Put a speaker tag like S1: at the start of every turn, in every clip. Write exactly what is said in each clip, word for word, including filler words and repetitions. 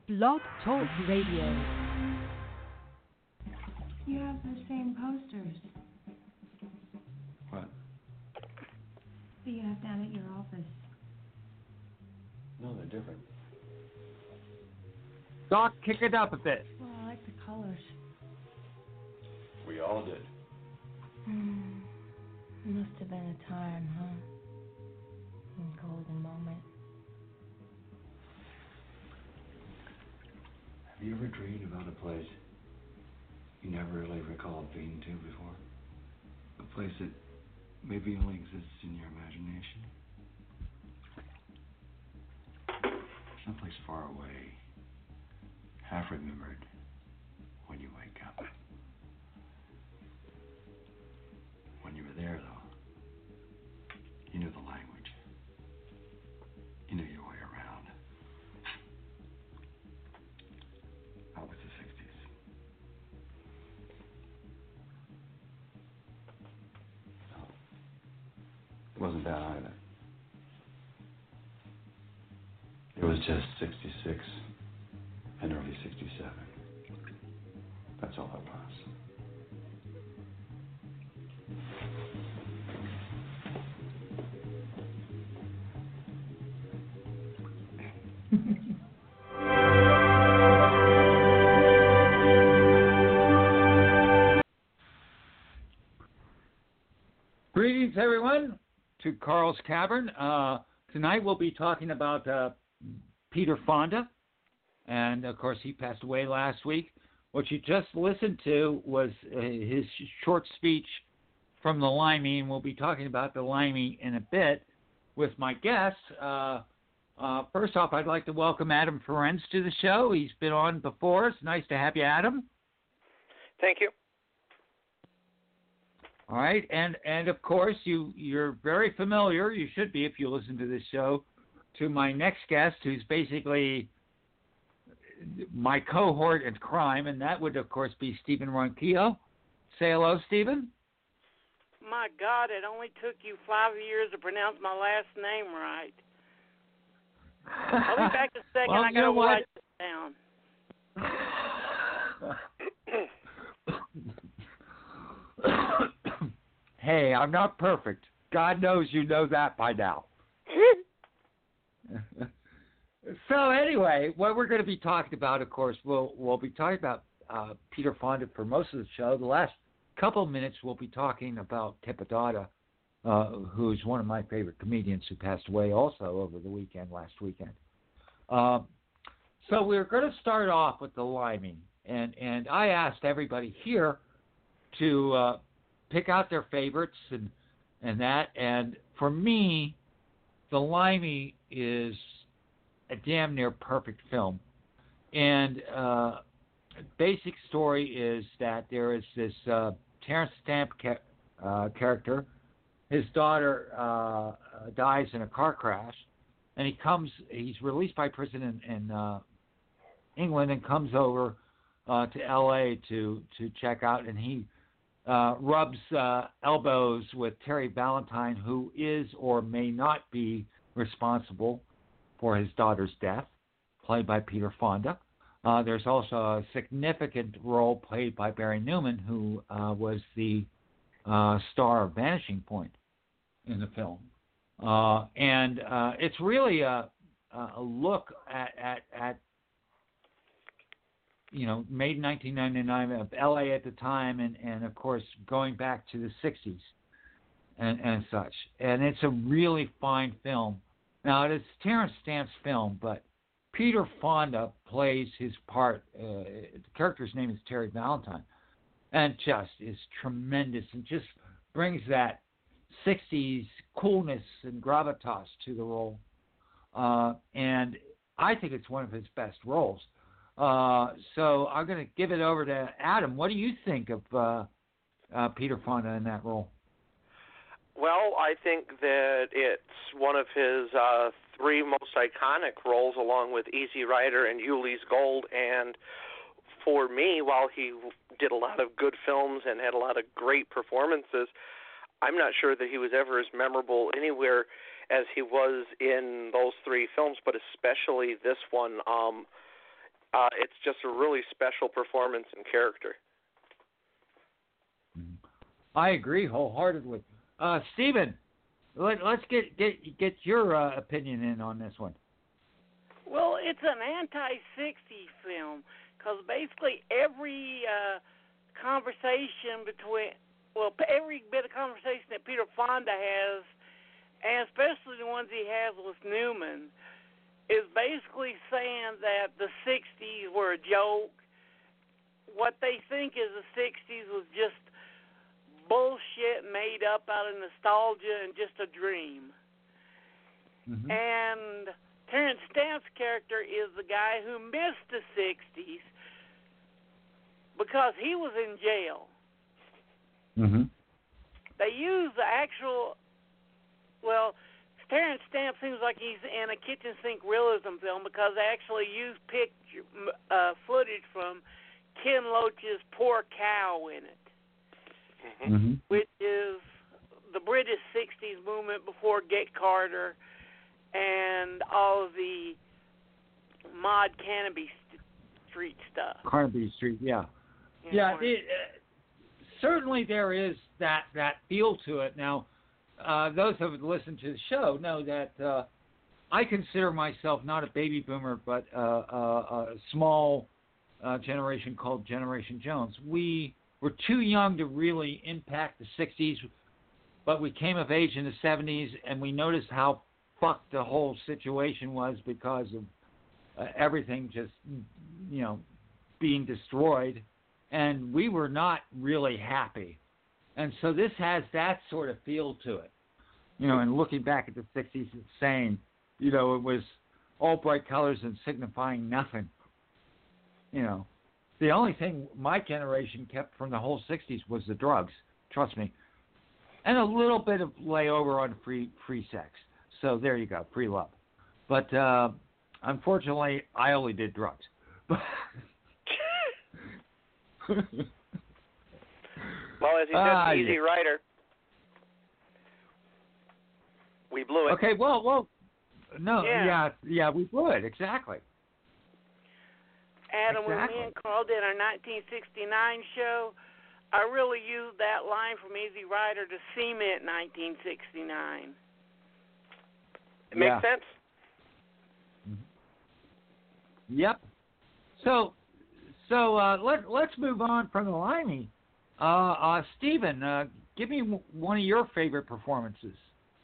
S1: Blog Talk Radio.
S2: You have the same posters
S3: What?
S2: that you have down at your office.
S3: No, they're different.
S4: Doc, kick it up a bit.
S2: Well, I like the colors.
S3: We all did.
S2: Hmm. It must have been a time, huh? A golden moment.
S3: Have you ever dreamed about a place you never really recalled being to before? A place that maybe only exists in your imagination? Someplace far away, half remembered when you wake up. When you were there, though, you knew the language. You knew your way around. That was the sixties. No, it wasn't that either. It was just sixty-six and early sixty-seven. That's all it was.
S4: Greetings, everyone, to Carl's Cavern. Uh, tonight we'll be talking about uh, Peter Fonda, and of course he passed away last week. What you just listened to was uh, his short speech from the Limey, and we'll be talking about the Limey in a bit with my guests. Uh, uh, first off, I'd like to welcome Adam Ferenc to the show. He's been on before. It's nice to have you, Adam.
S5: Thank you.
S4: All right, and and of course you you're very familiar. You should be if you listen to this show. To my next guest, who's basically my cohort in crime, and that would of course be Stephen Ronquillo. Say hello, Stephen.
S5: My God, it only took you five years to pronounce my last name right. I'll be back in a second.
S4: Well,
S5: I
S4: you
S5: gotta
S4: know what?
S5: write this down.
S4: Hey, I'm not perfect. God knows you know that by now. So anyway, what we're going to be talking about, of course, we'll we'll be talking about uh, Peter Fonda for most of the show. The last couple of minutes, we'll be talking about Tipodata, uh, who's one of my favorite comedians who passed away also over the weekend, last weekend. Um, so we're going to start off with the Limey, and and I asked everybody here to uh, pick out their favorites and and that. And for me, the Limey is a damn near perfect film. And uh, basic story is that there is this uh, Terrence Stamp ca- uh, character. His daughter uh, dies in a car crash, and he comes. He's released by prison in, in uh, England and comes over uh, to L A to to check out, and he uh, rubs uh, elbows with Terry Valentine, who is or may not be responsible for his daughter's death, played by Peter Fonda. Uh, there's also a significant role played by Barry Newman, who uh, was the uh, star of Vanishing Point in the film. Uh, and uh, it's really a, a look at, at, at, you know, made in nineteen ninety-nine of L A at the time, and, and of course going back to the sixties and, and such. And it's a really fine film. Now, it is Terrence Stamp's film, but Peter Fonda plays his part. Uh, the character's name is Terry Valentine, and just is tremendous and just brings that sixties coolness and gravitas to the role. Uh, and I think it's one of his best roles. Uh, so I'm going to give it over to Adam. What do you think of uh, uh, Peter Fonda in that role?
S5: Well, I think that it's one of his uh, three most iconic roles, along with Easy Rider and Ulee's Gold. And for me, while he did a lot of good films and had a lot of great performances, I'm not sure that he was ever as memorable anywhere as he was in those three films, but especially this one. Um, uh, it's just a really special performance and character.
S4: I agree wholeheartedly. Uh, Stephen, let, let's get get get your uh, opinion in on this one.
S6: Well, it's an anti-sixties film because basically every uh, conversation between, well, every bit of conversation that Peter Fonda has, and especially the ones he has with Newman, is basically saying that the sixties were a joke. What they think is the sixties was just bullshit made up out of nostalgia and just a dream.
S4: Mm-hmm.
S6: And Terrence Stamp's character is the guy who missed the sixties because he was in jail.
S4: Mm-hmm.
S6: They use the actual, well, Terrence Stamp seems like he's in a kitchen sink realism film because they actually use picture uh, footage from Ken Loach's Poor Cow in it,
S4: Mm-hmm.
S6: which is the British sixties movement before Get Carter and all of the Mod Canopy st- Street stuff.
S4: Carnaby Street, yeah.
S6: You
S4: Yeah,
S6: know,
S4: it, uh, certainly there is that, that feel to it. Now, uh, those who have listened to the show know that uh, I consider myself not a baby boomer, but uh, uh, a small uh, generation called Generation Jones. We were too young to really impact the sixties, but we came of age in the seventies, and we noticed how fucked the whole situation was because of uh, everything just, you know, being destroyed, and we were not really happy. And so this has that sort of feel to it. You know, and looking back at the sixties and saying, you know, it was all bright colors and signifying nothing. You know, the only thing my generation kept from the whole sixties was the drugs, trust me. And a little bit of layover on free free sex. So there you go, free love. But uh, unfortunately, I only did drugs.
S5: Well, as he said,
S4: Ah,
S5: Easy
S4: yeah.
S5: Rider. We blew it.
S4: Okay, well, well, no,
S6: Yeah.
S4: yeah, yeah, we would, exactly.
S6: Adam,
S4: Exactly.
S6: when me and Carl did our nineteen sixty-nine show, I really used that line from Easy Rider to cement nineteen sixty-nine.
S5: It makes
S4: Yeah.
S5: sense.
S4: Yep. So, so uh, let let's move on from the Limey. Uh, uh, Stephen, uh, give me w- one of your favorite performances.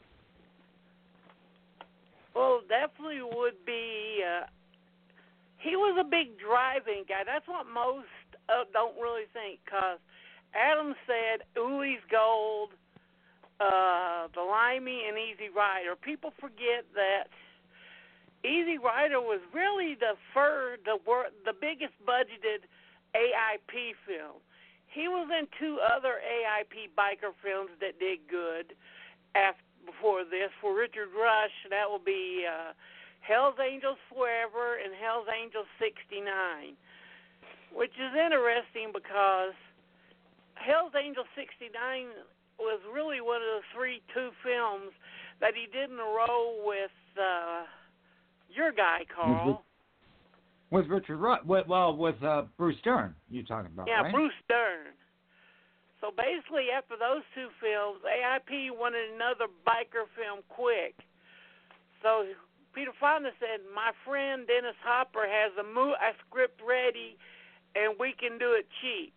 S6: Well, definitely would be. Uh, he was a big driving guy. That's what most uh, don't really think. Cause Adam said Uli's Gold, uh, the Limey, and Easy Rider. People forget that Easy Rider was really the first, the wor- the biggest budgeted A I P film. He was in two other A I P biker films that did good after. Before this, for Richard Rush, that will be uh, Hell's Angels Forever and Hell's Angels sixty-nine, which is interesting because Hell's Angels sixty-nine was really one of the three two films that he did in a row with uh, your guy, Carl.
S4: With Richard Rush, well, with uh, Bruce Dern, you're talking about,
S6: Yeah,
S4: right?
S6: Bruce Dern. So basically, after those two films, A I P wanted another biker film quick. So Peter Fonda said, my friend Dennis Hopper has a, mo- a script ready, and we can do it cheap.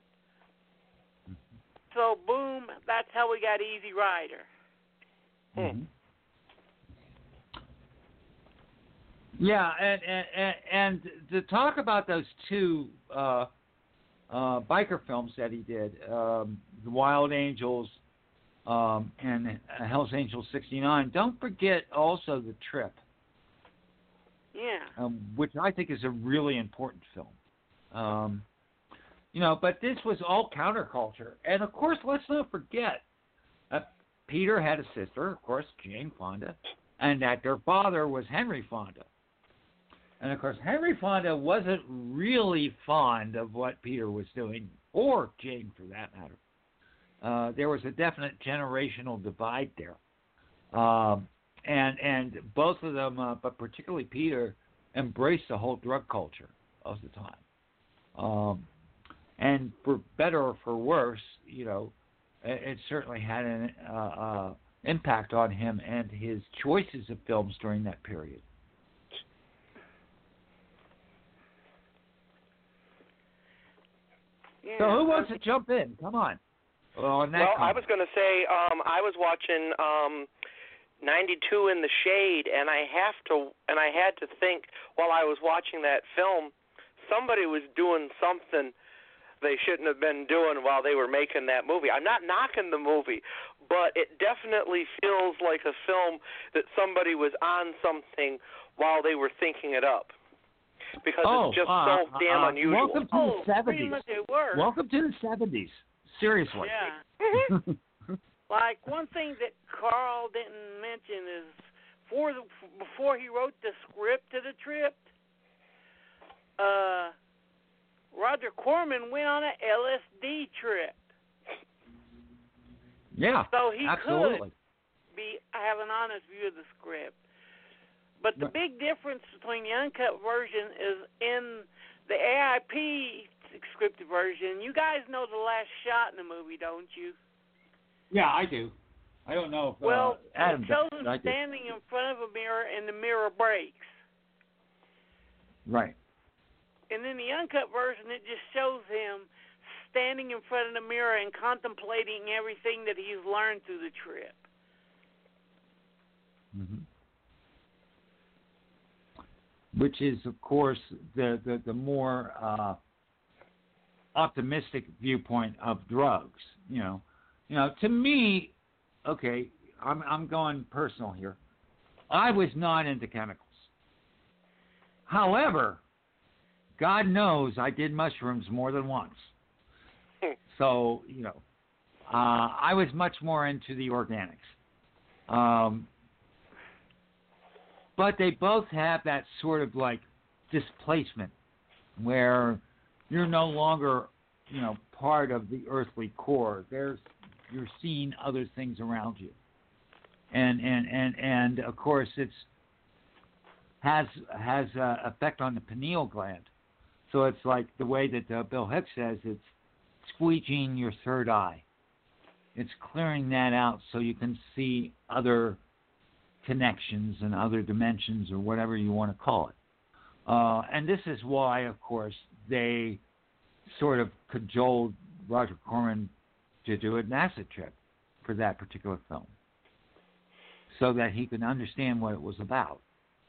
S6: So boom, that's how we got Easy Rider.
S4: Mm-hmm. Yeah, and, and and and to talk about those two uh, uh, biker films that he did, um, The Wild Angels um, and Hell's Angels sixty-nine, don't forget also The Trip,
S6: Yeah.
S4: um, which I think is a really important film. Um, you know, but this was all counterculture. And, of course, let's not forget, uh, Peter had a sister, of course, Jane Fonda, and that their father was Henry Fonda. And, of course, Henry Fonda wasn't really fond of what Peter was doing, or Jane for that matter. Uh, there was a definite generational divide there. Um, and and both of them, uh, but particularly Peter, embraced the whole drug culture. of the time. Um, and for better or for worse, you know, it, it certainly had an uh, uh, impact on him and his choices of films during that period.
S6: Yeah.
S4: So who wants to jump in? Come on. Well, on that
S5: well
S4: comment.
S5: I was going to say um, I was watching um, ninety-two in the Shade, and I have to, and I had to think while I was watching that film, somebody was doing something they shouldn't have been doing while they were making that movie. I'm not knocking the movie, but it definitely feels like a film that somebody was on something while they were thinking it up. Because
S4: oh,
S5: it's just
S4: uh,
S5: so damn
S4: uh,
S5: unusual.
S4: Welcome to
S6: Oh,
S4: the
S6: pretty
S4: seventies.
S6: much it worked.
S4: Welcome to the seventies. Seriously.
S6: Yeah. Like, one thing that Carl didn't mention is for the, before he wrote the script to the trip, uh, Roger Corman went on an L S D trip.
S4: Yeah,
S6: So he
S4: absolutely.
S6: could be have an honest view of the script. But the
S4: Right.
S6: big difference between the uncut version is in the A I P scripted version. You guys know the last shot in the movie, don't you?
S4: Yeah, I do. I don't know if
S6: Well,
S4: uh, Adam
S6: it shows
S4: does,
S6: him
S4: but I do.
S6: standing in front of a mirror, and the mirror breaks.
S4: Right.
S6: And in the uncut version, it just shows him standing in front of the mirror and contemplating everything that he's learned through the trip.
S4: Mm-hmm. Which is, of course, the the, the more uh, optimistic viewpoint of drugs. You know, you know. To me, okay, I'm I'm going personal here. I was not into chemicals. However, God knows I did mushrooms more than once. So, you know, uh, I was much more into the organics. Um, but they both have that sort of like displacement where you're no longer, you know, part of the earthly core. There's, you're seeing other things around you. And, and, and, and of course, it's has has uh, effect on the pineal gland. So it's like the way that uh, Bill Hicks says, it's squeegeeing your third eye. It's clearing that out so you can see other connections and other dimensions or whatever you want to call it. Uh, and this is why, of course, they sort of cajoled Roger Corman to do an acid trip for that particular film so that he could understand what it was about.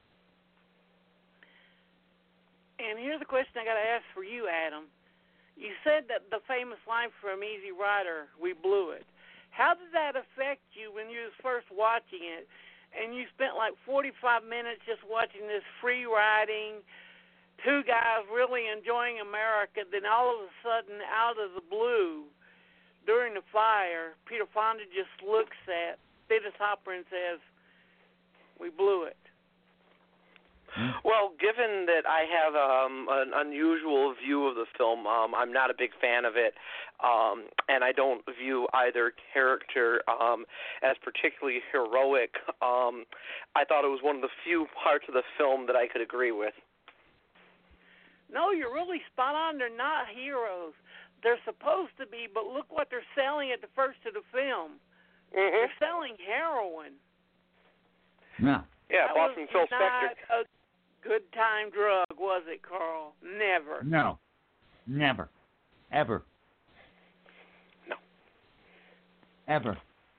S6: And here's a question I got to ask for you, Adam. You said that the famous line from Easy Rider, "We blew it." How did that affect you when you was first watching it, and you spent like forty-five minutes just watching this free riding, two guys really enjoying America, then all of a sudden, out of the blue, during the fire, Peter Fonda just looks at Dennis Hopper and says, "We blew it."
S5: Well, given that I have um, an unusual view of the film, um, I'm not a big fan of it, um, and I don't view either character um, as particularly heroic. Um, I thought it was one of the few parts of the film that I could agree with.
S6: No, you're really spot on. They're not heroes. They're supposed to be, but look what they're selling at the first of the film.
S5: Mm-hmm.
S6: They're selling heroin.
S4: Yeah.
S5: Yeah,
S6: that
S5: Boston
S6: was
S5: Phil
S6: not
S5: Spector.
S6: a good time drug, was it, Carl? Never.
S4: No. Never. Ever.
S5: No.
S4: Ever.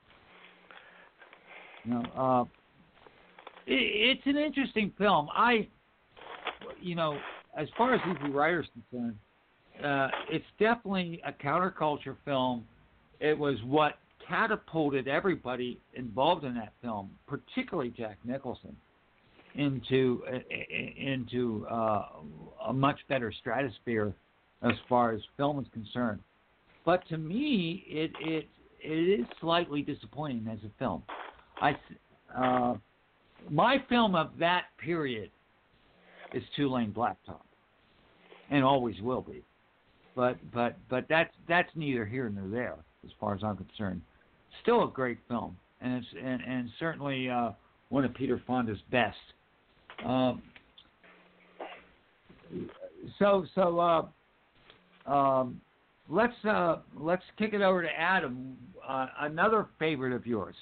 S4: No. Uh, it, it's an interesting film. I, you know, as far as Easy Rider is concerned, uh, it's definitely a counterculture film. It was what catapulted everybody involved in that film, particularly Jack Nicholson, into into uh, a much better stratosphere as far as film is concerned. But to me, it it it is slightly disappointing as a film. I uh, my film of that period is Two Lane Blacktop, and always will be. But but but that's that's neither here nor there as far as I'm concerned. Still a great film, and it's and, and certainly uh, one of Peter Fonda's best. Um, so so uh, um, let's uh, let's kick it over to Adam. Uh, another favorite of yours.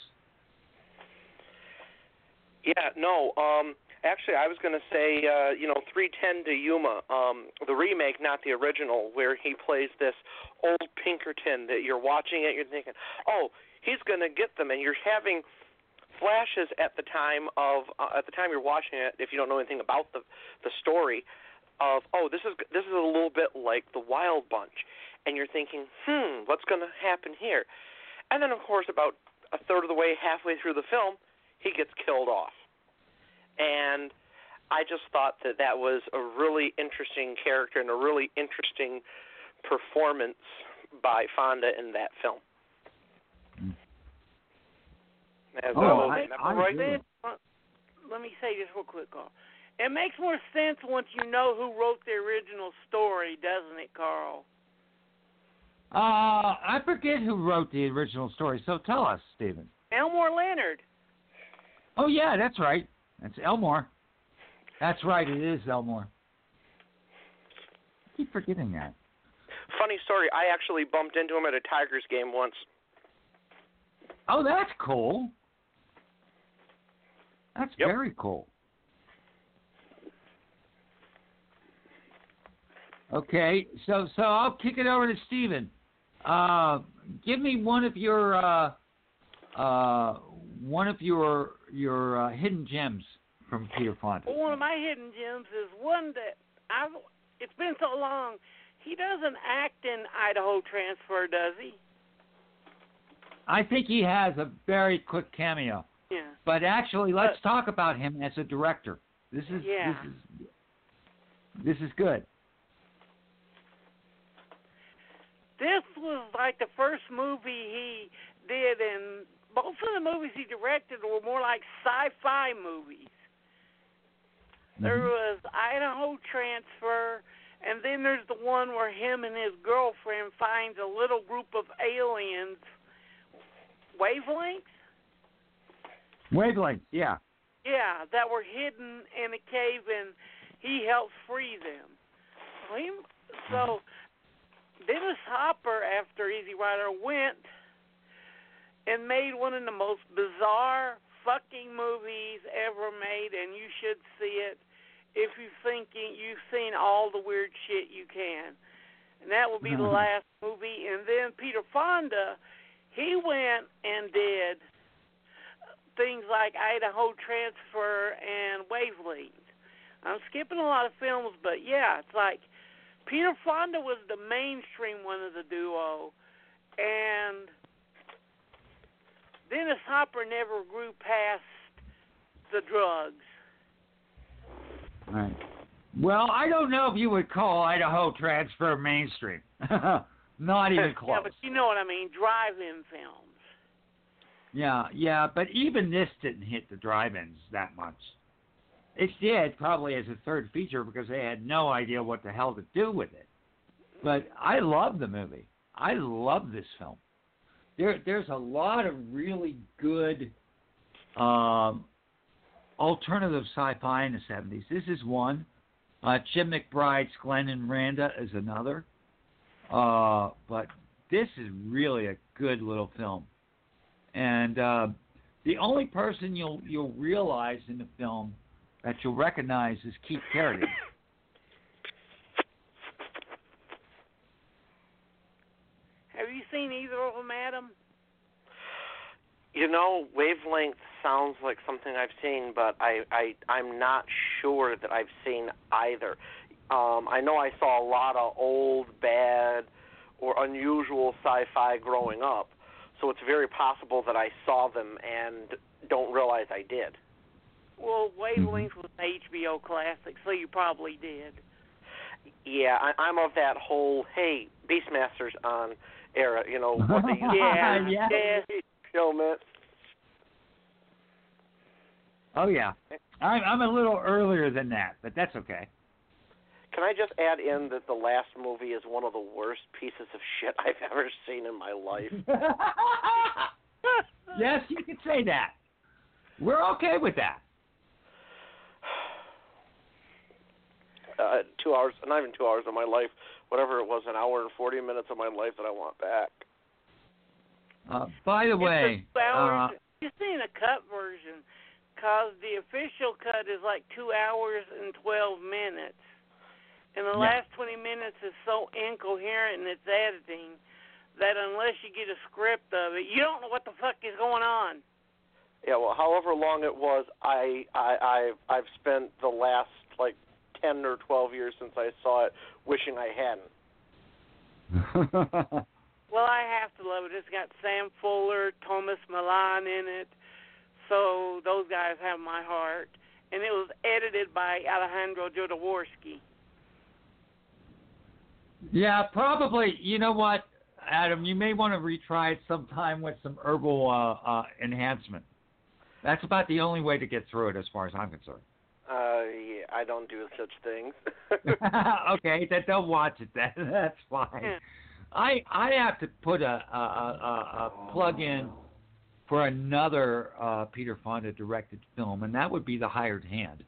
S5: Yeah, no. Um, actually, I was going to say, uh, you know, three ten to Yuma, um, the remake, not the original, where he plays this old Pinkerton that you're watching it, you're thinking, oh, he's going to get them, and you're having flashes at the time of uh, at the time you're watching it, if you don't know anything about the the story, of oh, this is this is a little bit like the Wild Bunch, and you're thinking, hmm, what's going to happen here? And then, of course, about a third of the way, halfway through the film, he gets killed off. And I just thought that that was a really interesting character and a really interesting performance by Fonda in that film. As
S4: Oh,
S5: well,
S4: I-
S5: remember
S4: I
S5: right?
S4: agree.
S6: Let me say this real quick, Carl. It makes more sense once you know who wrote the original story, doesn't it, Carl?
S4: Uh, I forget who wrote the original story, so tell us, Stephen.
S6: Elmore Leonard.
S4: Oh, yeah, that's right. That's Elmore. That's right, it is Elmore. I keep forgetting that.
S5: Funny story, I actually bumped into him at a Tigers game once.
S4: Oh, that's cool. That's
S5: Yep.
S4: very cool. Okay, so so I'll kick it over to Stephen. Uh, give me one of your uh, uh, one of your your uh, hidden gems from Peter Fonda.
S6: Well, one of my hidden gems is one that I've. It's been so long. He doesn't act in Idaho Transfer, does he?
S4: I think he has a very quick cameo.
S6: Yeah.
S4: But actually, let's talk about him as a director. This is
S6: Yeah.
S4: this is this is good.
S6: This was like the first movie he did, and both of the movies he directed were more like sci-fi movies. There was Idaho Transfer, and then there's the one where him and his girlfriend finds a little group of aliens. Wavelengths?
S4: Wavelength, yeah.
S6: Yeah, that were hidden in a cave, and he helps free them. So, he, so Dennis Hopper, after Easy Rider, went and made one of the most bizarre fucking movies ever made, and you should see it if you're thinking you've seen all the weird shit you can. And that will be the last movie. And then Peter Fonda, he went and did things like Idaho Transfer and Wavelength. I'm skipping a lot of films, but yeah, it's like Peter Fonda was the mainstream one of the duo, and Dennis Hopper never grew past the drugs.
S4: Right. Well, I don't know if you would call Idaho Transfer mainstream. Not even close.
S6: Yeah, but you know what I mean, drive-in films.
S4: Yeah, yeah, but even this didn't hit the drive-ins that much. It did, probably as a third feature, because they had no idea what the hell to do with it. But I love the movie. I love this film. There, there's a lot of really good um, alternative sci-fi in the seventies. This is one. Uh, Jim McBride's Glenn and Randa is another. Uh, but this is really a good little film. And uh, the only person you'll you'll realize in the film that you'll recognize is Keith Carradine.
S6: Have you seen either of them, Adam?
S5: You know, Wavelength sounds like something I've seen, but I, I, I'm not sure that I've seen either. Um, I know I saw a lot of old, bad, or unusual sci-fi growing up, so it's very possible that I saw them and don't realize I did.
S6: Well, Wavelength was an H B O classic, so you probably did.
S5: Yeah, I, I'm of that whole, hey, Beastmasters on era, you know, what they used
S6: Yeah,
S5: to
S6: yeah.
S5: yeah. Show, man.
S4: Oh, yeah. I'm, I'm a little earlier than that, but that's okay.
S5: Can I just add in that the last movie is one of the worst pieces of shit I've ever seen in my life?
S4: Yes, you can say that. We're okay with that.
S5: uh, two hours, not even two hours of my life, whatever it was, an hour and forty minutes of my life that I want back.
S4: Uh, by the way,
S6: it's hours,
S4: uh,
S6: you've seen a cut version, because the official cut is like two hours and twelve minutes. And the
S4: Yeah.
S6: last twenty minutes is so incoherent in its editing that unless you get a script of it, you don't know what the fuck is going on.
S5: Yeah, well, however long it was, I, I, I, I've spent the last, like, ten or twelve years since I saw it wishing I hadn't.
S6: Well, I have to love it. It's got Sam Fuller, Thomas Milan in it, so those guys have my heart. And it was edited by Alejandro Jodorowsky.
S4: Yeah, probably. You know what, Adam? You may want to retry it sometime with some herbal uh, uh, enhancement. That's about the only way to get through it, as far as I'm concerned.
S5: Uh, yeah, I don't do such things.
S4: Okay, then don't watch it then. That's fine.
S6: Yeah.
S4: I I have to put a a, a, a plug in for another uh, Peter Fonda directed film, and that would be The Hired Hand.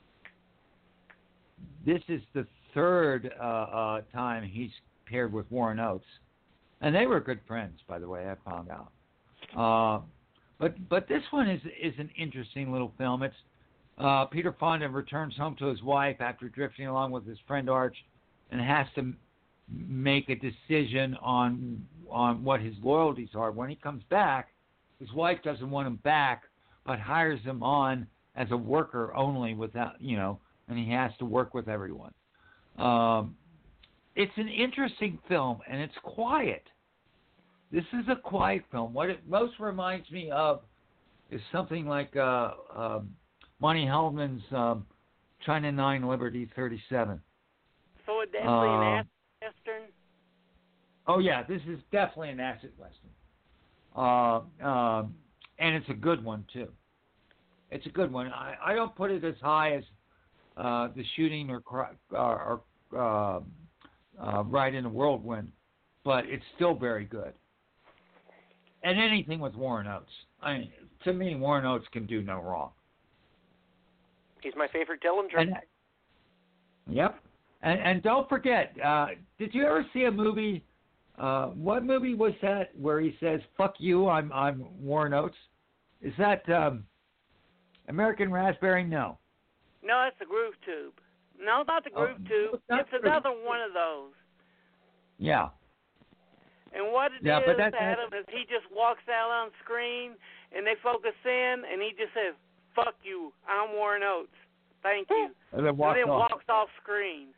S4: This is the third uh, uh, time he's paired with Warren Oates, and they were good friends, by the way. I found out. Uh, but but this one is is an interesting little film. It's uh, Peter Fonda returns home to his wife after drifting along with his friend Arch, and has to make a decision on on what his loyalties are. When he comes back, his wife doesn't want him back, but hires him on as a worker only, without you know, and he has to work with everyone. Um, it's an interesting film, and it's quiet. This is a quiet film. What it most reminds me of is something like uh, um, Monty Hellman's um, China nine Liberty thirty-seven.
S6: So it definitely an
S4: Uh,
S6: acid western.
S4: Oh yeah, this is definitely an acid western, uh, um, and it's a good one too. It's a good one. I, I don't put it as high as uh, The Shooting or or, or uh, uh, Ride in a Whirlwind, but it's still very good. And anything with Warren Oates, I mean, to me, Warren Oates can do no wrong.
S5: He's my favorite Dillinger.
S4: And, yep. And, and don't forget, uh, did you ever see a movie? Uh, what movie was that where he says "Fuck you"? I'm I'm Warren Oates. Is that um, American Raspberry? No.
S6: No, it's the Groove Tube. No, not the Groove
S4: Oh,
S6: Tube.
S4: not
S6: It's
S4: the-
S6: another one of those.
S4: Yeah.
S6: And what it
S4: Yeah,
S6: is,
S4: but that-
S6: Adam, is he just walks out on screen and they focus in and he just says, "Fuck you, I'm Warren Oates. Thank you."
S4: And then walks
S6: and then
S4: off.
S6: walks off screen.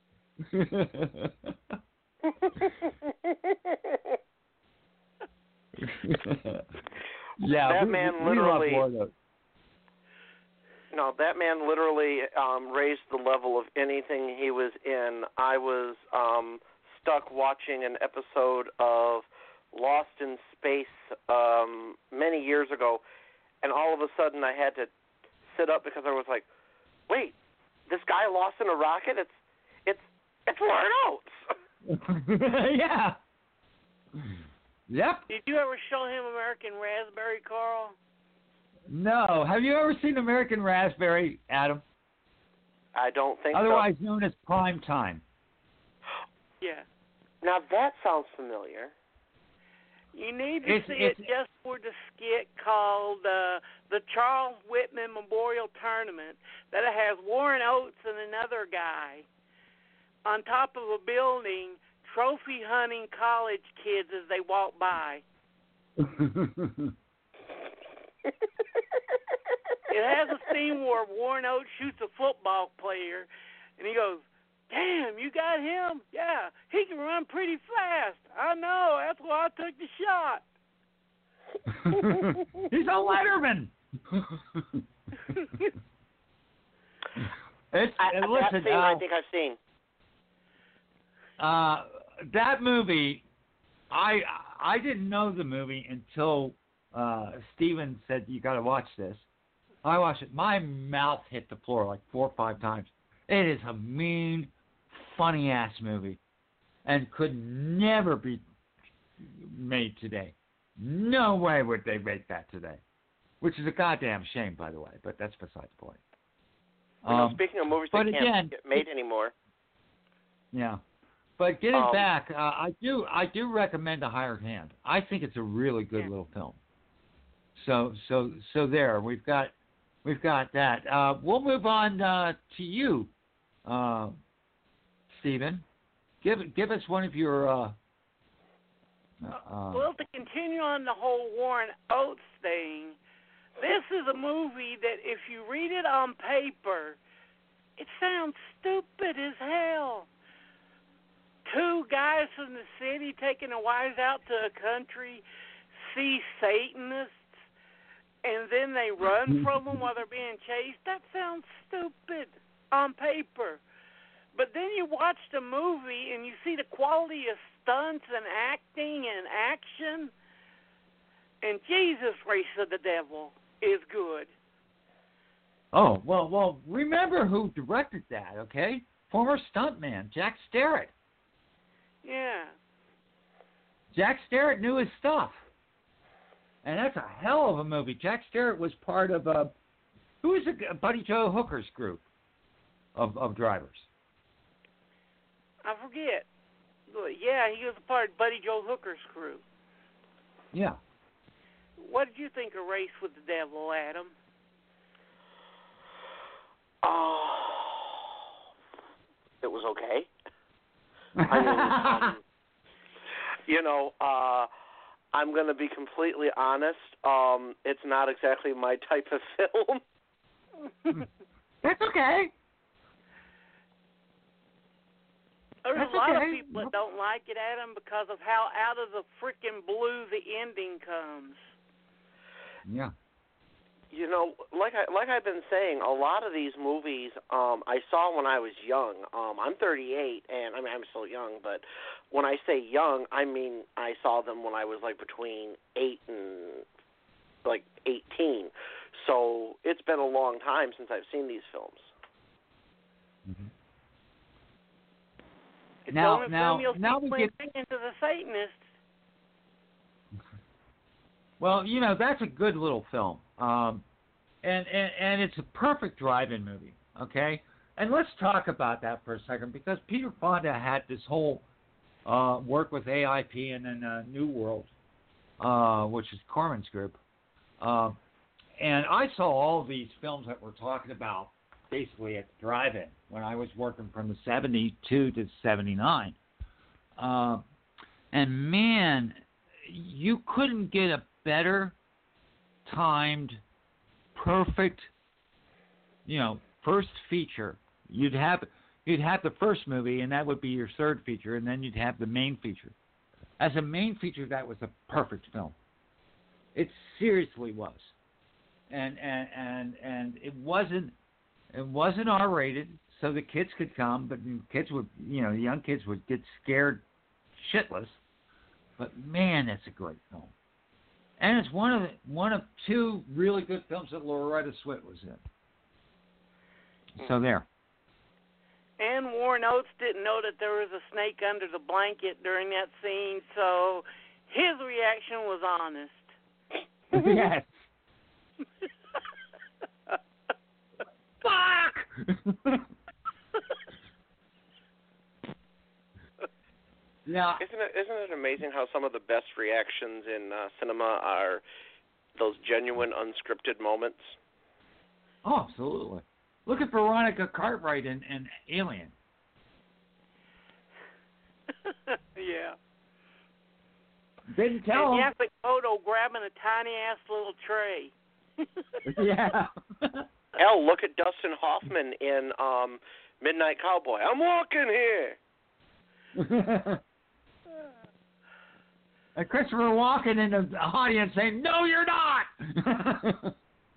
S4: Yeah,
S5: That
S4: we,
S5: man
S4: we
S5: literally-
S4: love Warren Oates.
S5: No, that man literally um, raised the level of anything he was in. I was um, stuck watching an episode of Lost in Space um, many years ago, and all of a sudden I had to sit up because I was like, "Wait, this guy lost in a rocket? It's it's it's Warren Oates."
S4: Yeah. Yep.
S6: Did you ever show him American Raspberry, Carl?
S4: No. Have you ever seen American Raspberry, Adam?
S5: I don't think
S4: Otherwise known as Prime Time.
S6: Yeah.
S5: so. Now that sounds familiar.
S6: You need to
S4: It's-
S6: see
S4: it's-
S6: it just for the skit called uh, the Charles Whitman Memorial Tournament that has Warren Oates and another guy on top of a building trophy hunting college kids as they walk by. It has a scene where Warren Oates shoots a football player, and he goes, "Damn, you got him? Yeah, he can run pretty fast. I know, that's why I took the shot."
S4: He's a Letterman. It's
S5: I,
S4: and
S5: that
S4: listen.
S5: scene
S4: uh,
S5: I think I've seen.
S4: Uh, that movie, I I didn't know the movie until uh, Steven said you got to watch this. I watched it. My mouth hit the floor like four or five times. It is a mean, funny ass movie, and could never be made today. No way would they make that today, which is a goddamn shame, by the way. But that's beside the point.
S5: You know,
S4: Um,
S5: speaking of movies
S4: but
S5: that can't
S4: again,
S5: get made anymore.
S4: Yeah. But getting
S5: Um,
S4: back, uh, I do I do recommend A Hired Hand. I think it's a really good
S6: Yeah.
S4: little film. So so so there we've got we've got that. Uh, we'll move on uh, to you, uh, Stephen. Give give us one of your. Uh, uh,
S6: Well, to continue on the whole Warren Oates thing, this is a movie that if you read it on paper, it sounds stupid as hell. Two guys from the city taking their wives out to a country, see Satanists, and then they run from them while they're being chased. That sounds stupid on paper. But then you watch the movie and you see the quality of stunts and acting and action, and Jesus, Race of the Devil is good.
S4: oh well well remember who directed that? Okay, former stuntman Jack Starrett.
S6: Yeah.
S4: Jack Starrett knew his stuff. And that's a hell of a movie. Jack Starrett was part of uh, who is a Buddy Joe Hooker's group of of drivers.
S6: I forget. But yeah, he was a part of Buddy Joe Hooker's crew.
S4: Yeah.
S6: What did you think of Race with the Devil, Adam?
S5: Oh, it was okay. I mean, um, you know, uh, I'm going to be completely honest. Um, it's not exactly my type of film.
S4: That's okay.
S6: There's
S4: That's
S6: a lot
S4: okay.
S6: of people that don't like it, Adam, because of how out of the freaking blue the ending comes.
S4: Yeah.
S5: You know, like I like I've been saying, a lot of these movies um, I saw when I was young. Um, I'm thirty-eight, and I mean I'm still young, but when I say young, I mean I saw them when I was like between eight and like eighteen. So it's been a long time since I've seen these films.
S4: Mm-hmm.
S6: It's
S4: Now-
S6: the only
S4: now-
S6: film you'll
S4: now
S6: see
S4: we
S6: playing
S4: get-
S6: into the Satanists.
S4: Well, you know, that's a good little film. Um, and, and, and it's a perfect drive-in movie, okay? And let's talk about that for a second, because Peter Fonda had this whole uh, work with A I P and then uh, New World, uh, which is Corman's group. Uh, and I saw all of these films that we're talking about basically at the drive-in when I was working from the seventy-two to seventy-nine. Uh, and, man, you couldn't get a better timed, perfect, you know, first feature. You'd have you'd have the first movie, and that would be your third feature, and then you'd have the main feature. As a main feature, that was a perfect film. It seriously was, and and and and it wasn't it wasn't R rated, so the kids could come, but the kids would, you know, the young kids would get scared shitless. But man, that's a great film. And it's one of the, one of two really good films that Loretta Swit was in. So there.
S6: And Warren Oates didn't know that there was a snake under the blanket during that scene, so his reaction was honest.
S4: Yes. Fuck! Now,
S5: Isn't it isn't it amazing how some of the best reactions in uh, cinema are those genuine unscripted moments?
S4: oh, absolutely. Look at Veronica Cartwright in, in Alien.
S6: Yeah.
S4: Didn't tell
S6: And
S4: him.
S6: Yasukoto grabbing a tiny ass little tray.
S4: Yeah.
S5: Hell, look at Dustin Hoffman in um, Midnight Cowboy. I'm walking here.
S4: And Christopher Walken in the audience saying, "No, you're not."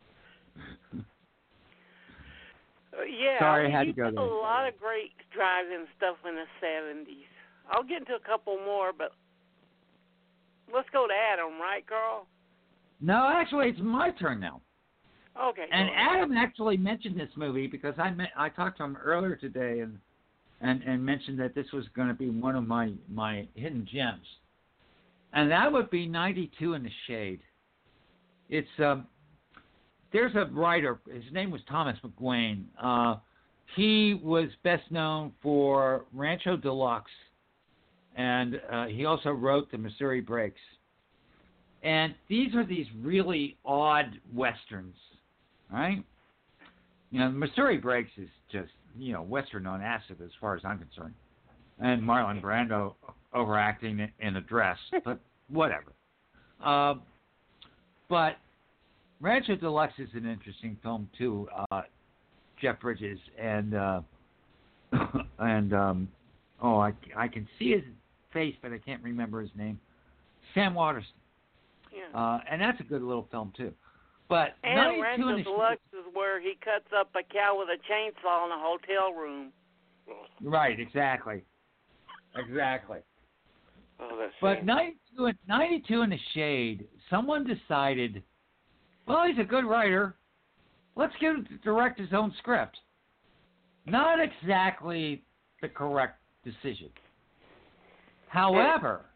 S6: Uh, yeah,
S4: Sorry, I
S6: mean,
S4: had to
S6: you
S4: go
S6: did
S4: there.
S6: a lot of great drive-in stuff in the seventies. I'll get into a couple more, but let's go to Adam, right, Carl?
S4: No, actually, it's my turn now.
S6: Okay.
S4: And
S6: go ahead.
S4: Adam actually mentioned this movie because I met, I talked to him earlier today and and, and mentioned that this was going to be one of my, my hidden gems. And that would be ninety-two in the Shade. It's um, there's a writer. His name was Thomas McGuane. Uh, he was best known for Rancho Deluxe, and uh, he also wrote The Missouri Breaks. And these are these really odd westerns, right? You know, Missouri Breaks is just, you know, western on acid as far as I'm concerned. And Marlon Brando overacting in a dress, but whatever. Uh, but Rancho Deluxe is an interesting film too. Uh, Jeff Bridges and uh, and um, oh, I, I can see his face, but I can't remember his name. Sam Waterston.
S6: Yeah.
S4: Uh, and that's a good little film too. But
S6: And
S4: ninety-two
S6: Rancho
S4: in the
S6: Deluxe is where he cuts up a cow with a chainsaw in a hotel room.
S4: Right, exactly, exactly.
S5: Oh, that's
S4: But
S5: shame.
S4: ninety-two, in- ninety-two in the Shade, someone decided, well, he's a good writer. Let's get him to direct his own script. Not exactly the correct decision. However,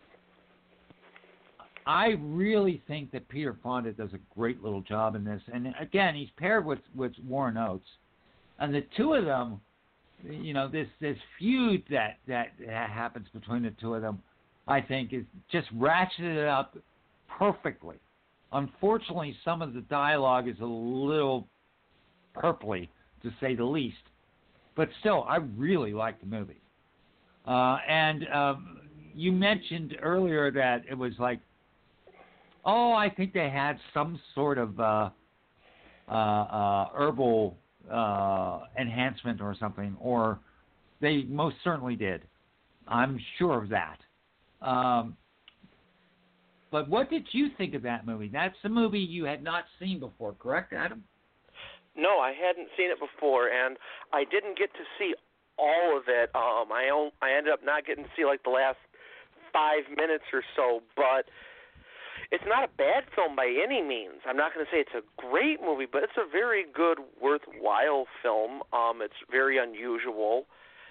S4: I really think that Peter Fonda does a great little job in this. And again, he's paired with, with Warren Oates. And the two of them, you know, this, this feud that, that happens between the two of them, I think, is just ratcheted up perfectly. Unfortunately, some of the dialogue is a little purpley, to say the least. But still, I really like the movie. Uh, and um, you mentioned earlier that it was like, oh, I think they had some sort of uh, uh, uh, herbal uh, enhancement or something, or they most certainly did. I'm sure of that. Um, but what did you think of that movie? That's a movie you had not seen before, correct, Adam?
S5: No, I hadn't seen it before, and I didn't get to see all of it. Um, I on- I ended up not getting to see like the last five minutes or so, but it's not a bad film by any means. I'm not going to say it's a great movie, but it's a very good, worthwhile film. Um, it's very unusual,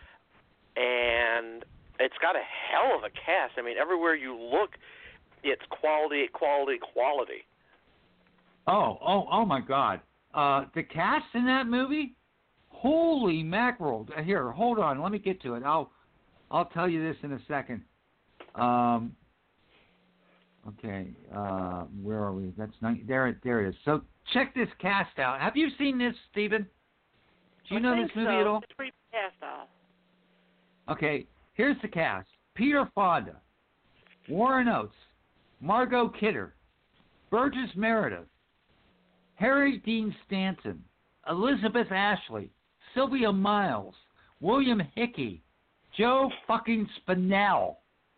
S5: and it's got a hell of a cast. I mean, everywhere you look, it's quality, quality, quality.
S4: Oh, oh, oh my God! Uh, the cast in that movie, holy mackerel! Here, hold on, let me get to it. I'll, I'll tell you this in a second. Um. Okay, uh, where are we? That's not, there. There it is. So check this cast out. Have you seen this, Stephen? Do you
S6: I
S4: know
S6: think
S4: this movie
S6: so.
S4: at all?
S6: It's pretty cast off.
S4: Okay, here's the cast: Peter Fonda, Warren Oates, Margot Kidder, Burgess Meredith, Harry Dean Stanton, Elizabeth Ashley, Sylvia Miles, William Hickey, Joe fucking Spinell.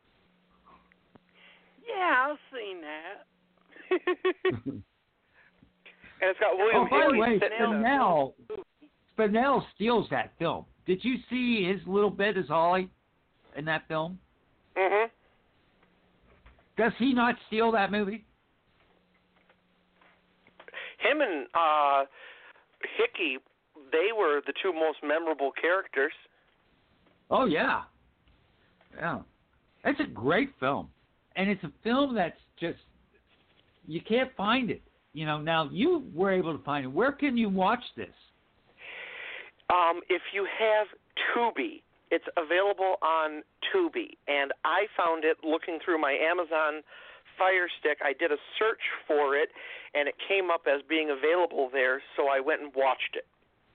S6: Yeah, I've seen that.
S5: And it's got William
S4: Oh, by the
S5: Hickey
S4: way,
S5: sitting in a-
S4: Spinell, Spinell steals that film. Did you see his little bit as Ollie in that film?
S5: Mhm.
S4: Does he not steal that movie?
S5: Him and uh, Hickey, they were the two most memorable characters.
S4: Oh, yeah. Yeah. It's a great film. And it's a film that's just, you can't find it. You know, now you were able to find it. Where can you watch this?
S5: Um, if you have Tubi, it's available on Tubi. And I found it looking through my Amazon Fire Stick. I did a search for it, and it came up as being available there, so I went and watched it.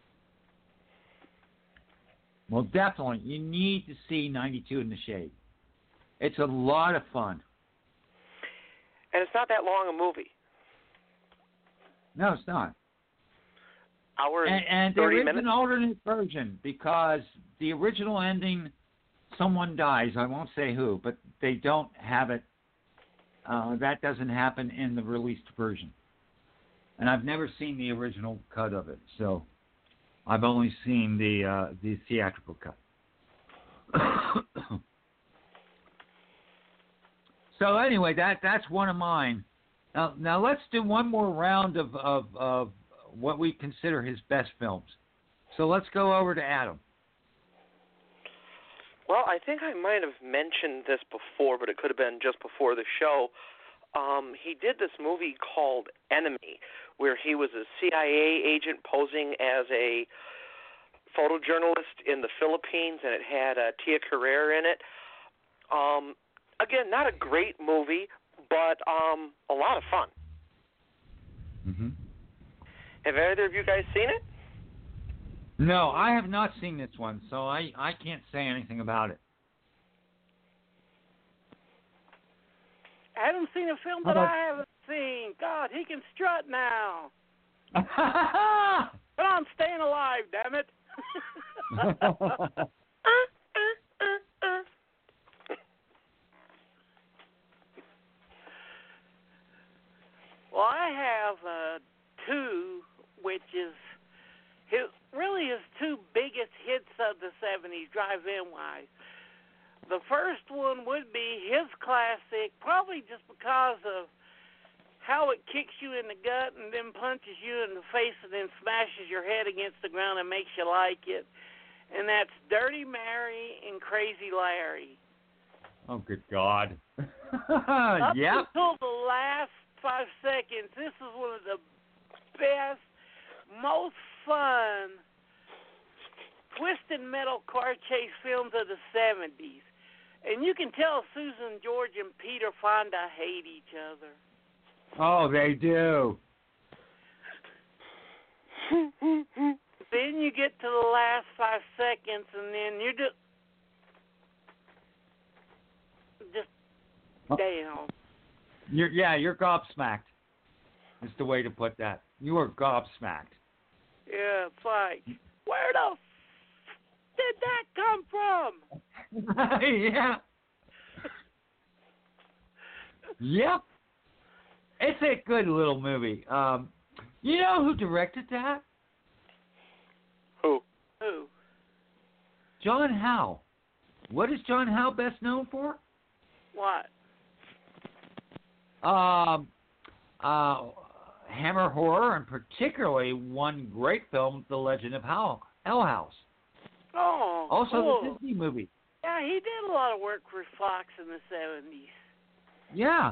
S4: Well, definitely. You need to see ninety-two in the Shade. It's a lot of fun.
S5: And it's not that long a movie.
S4: No, it's not.
S5: Hour and,
S4: And, and there
S5: thirty
S4: is
S5: minutes.
S4: an alternate version because the original ending, someone dies. I won't say who, but they don't have it. Uh, that doesn't happen in the released version. And I've never seen the original cut of it, so I've only seen the uh, the theatrical cut. So anyway, that that's one of mine. Now, now let's do one more round of, of, of what we consider his best films. So let's go over to Adam.
S5: Well, I think I might have mentioned this before, but it could have been just before the show. um, he did this movie called Enemy, where he was a C I A agent posing as a photojournalist in the Philippines, and it had uh, Tia Carrere in it. Um, again, not a great movie, but um, a lot of fun.
S4: Mm-hmm.
S5: Have either of you guys seen it?
S4: No, I have not seen this one, so I, I can't say anything about it.
S6: I haven't seen a film that I haven't seen. God, he can strut now. But I'm staying alive, damn it. Well, I have uh, two, which is his, really his two biggest hits of the seventies, drive-in wise. The first one would be his classic, probably just because of how it kicks you in the gut and then punches you in the face and then smashes your head against the ground and makes you like it. And that's Dirty Mary and Crazy Larry.
S4: Oh, good God.
S6: Up
S4: Yep.
S6: until the last five seconds, this is one of the best, most fun, twisted metal car chase films of the seventies. And you can tell Susan George and Peter Fonda hate each other.
S4: Oh, they do.
S6: Then you get to the last five seconds, and then you just, just
S4: Oh.
S6: damn.
S4: You're, yeah, you're gobsmacked. Is the way to put that. You are gobsmacked.
S6: Yeah, it's like, where the f- did that come from?
S4: Yeah. Yep. It's a good little movie. Um, you know who directed that?
S5: Who?
S6: Who?
S4: John Howe. What is John Howe best known for?
S6: What?
S4: Um, uh, Hammer Horror, and particularly one great film, The Legend of Hell, Hell House.
S6: Oh,
S4: Also
S6: cool.
S4: the Disney movie.
S6: Yeah, he did a lot of work for Fox in the seventies.
S4: Yeah.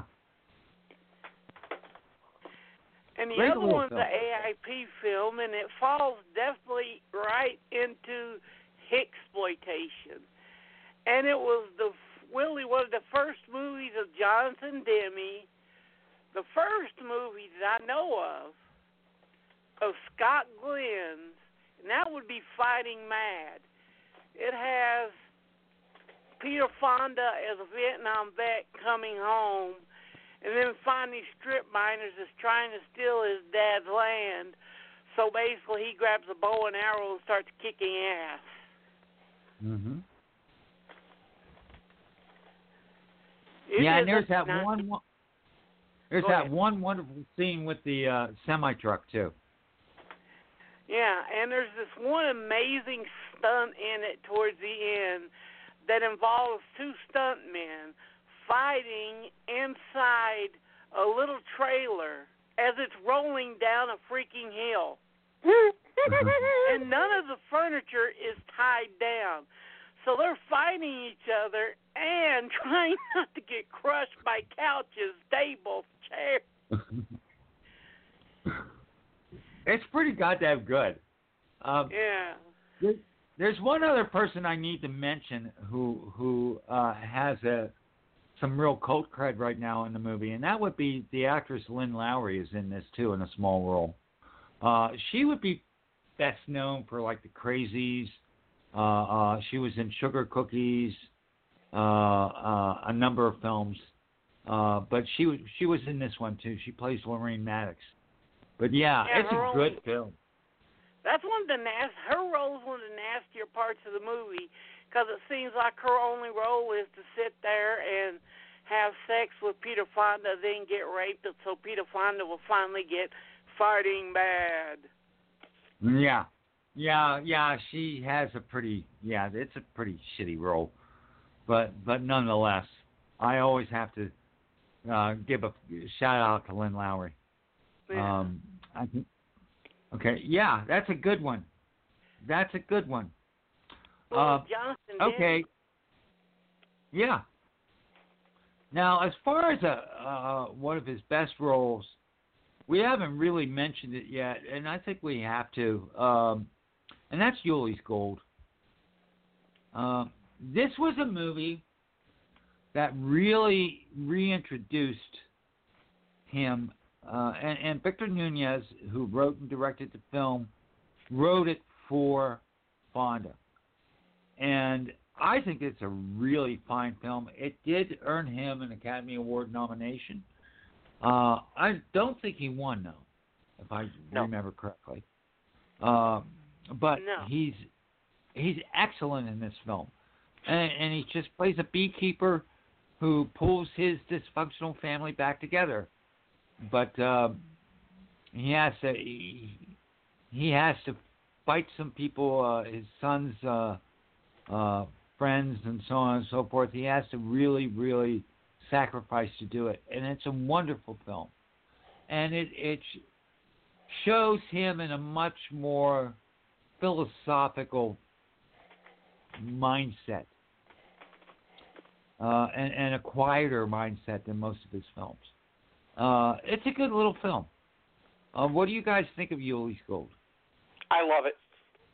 S6: And the
S4: Great
S6: other
S4: little
S6: one's
S4: film.
S6: an A I P film, and it falls definitely right into Hicksploitation. And it was the really one of the first movies of Jonathan Demme, the first movie that I know of of Scott Glenn's, and that would be Fighting Mad. It has Peter Fonda as a Vietnam vet coming home, and then find these strip miners that's trying to steal his dad's land. So basically, he grabs a bow and arrow and starts kicking ass.
S4: Mm-hmm.
S6: It
S4: Yeah,
S6: is
S4: and there's
S6: a
S4: that
S6: nice-
S4: one. one- There's
S6: Go
S4: that
S6: ahead.
S4: one wonderful scene with the uh, semi truck too.
S6: Yeah, and there's this one amazing stunt in it towards the end that involves two stuntmen fighting inside a little trailer as it's rolling down a freaking hill. And none of the furniture is tied down. So they're fighting each other and trying not to get crushed by couches, tables, chairs.
S4: It's pretty goddamn good. Um,
S6: Yeah.
S4: there- There's one other person I need to mention who who uh, has a some real cult cred right now in the movie, and that would be the actress Lynn Lowry is in this too in a small role. Uh, she would be best known for like The Crazies. Uh, uh, she was in Sugar Cookies, uh, uh, a number of films, uh, but she was she was in this one too. She plays Lorraine Maddox. But yeah,
S6: Yeah,
S4: it's
S6: her
S4: a good film.
S6: That's one of the nas- her role is one of the nastier parts of the movie because it seems like her only role is to sit there and have sex with Peter Fonda, then get raped, so Peter Fonda will finally get Fighting Mad.
S4: Yeah, yeah, yeah. She has a pretty, yeah. It's a pretty shitty role, but but nonetheless, I always have to uh, give a shout out to Lynn Lowry.
S6: Yeah.
S4: Um, I think. Okay, yeah, that's a good one. That's a good one.
S6: Well,
S4: Uh,
S6: Jonathan
S4: okay.
S6: Demme.
S4: Yeah. Now, as far as a uh, one of his best roles, we haven't really mentioned it yet, and I think we have to. Um, and that's Ulee's Gold. Uh, this was a movie that really reintroduced him, uh, and, and Victor Nunez, who wrote and directed the film, wrote it for Fonda. And I think it's a really fine film. It did earn him an Academy Award nomination. Uh, I don't think he won, though, if I
S5: no.
S4: remember correctly. Uh, but
S6: no.
S4: he's he's excellent in this film. And, and he just plays a beekeeper who pulls his dysfunctional family back together. But uh, he has to he, he has to fight some people, uh, his son's uh, uh, friends and so on and so forth. He has to really, really sacrifice to do it. And it's a wonderful film. And it, it shows him in a much more philosophical mindset. Uh, and, and a quieter mindset than most of his films. Uh, it's a good little film. Uh, what do you guys think of Ulee's Gold?
S5: I love it.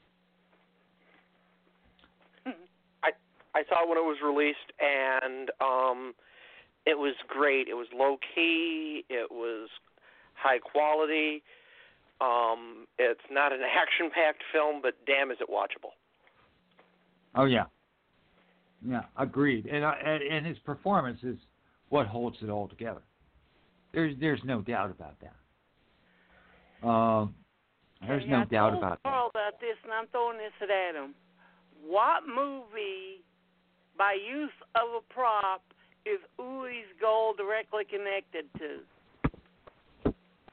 S5: I I saw it when it was released, and um, it was great. It was low key. It was high quality. Um, it's not an action-packed film, but damn, is it watchable.
S4: Oh yeah. Yeah, agreed. And, uh, and and his performance is what holds it all together. There's there's no doubt about that. Um, there's
S6: Hey,
S4: no
S6: I
S4: doubt
S6: told
S4: about that.
S6: Carl about this, and I'm throwing this at Adam. What movie, by use of a prop, is Ulee's Gold directly connected to?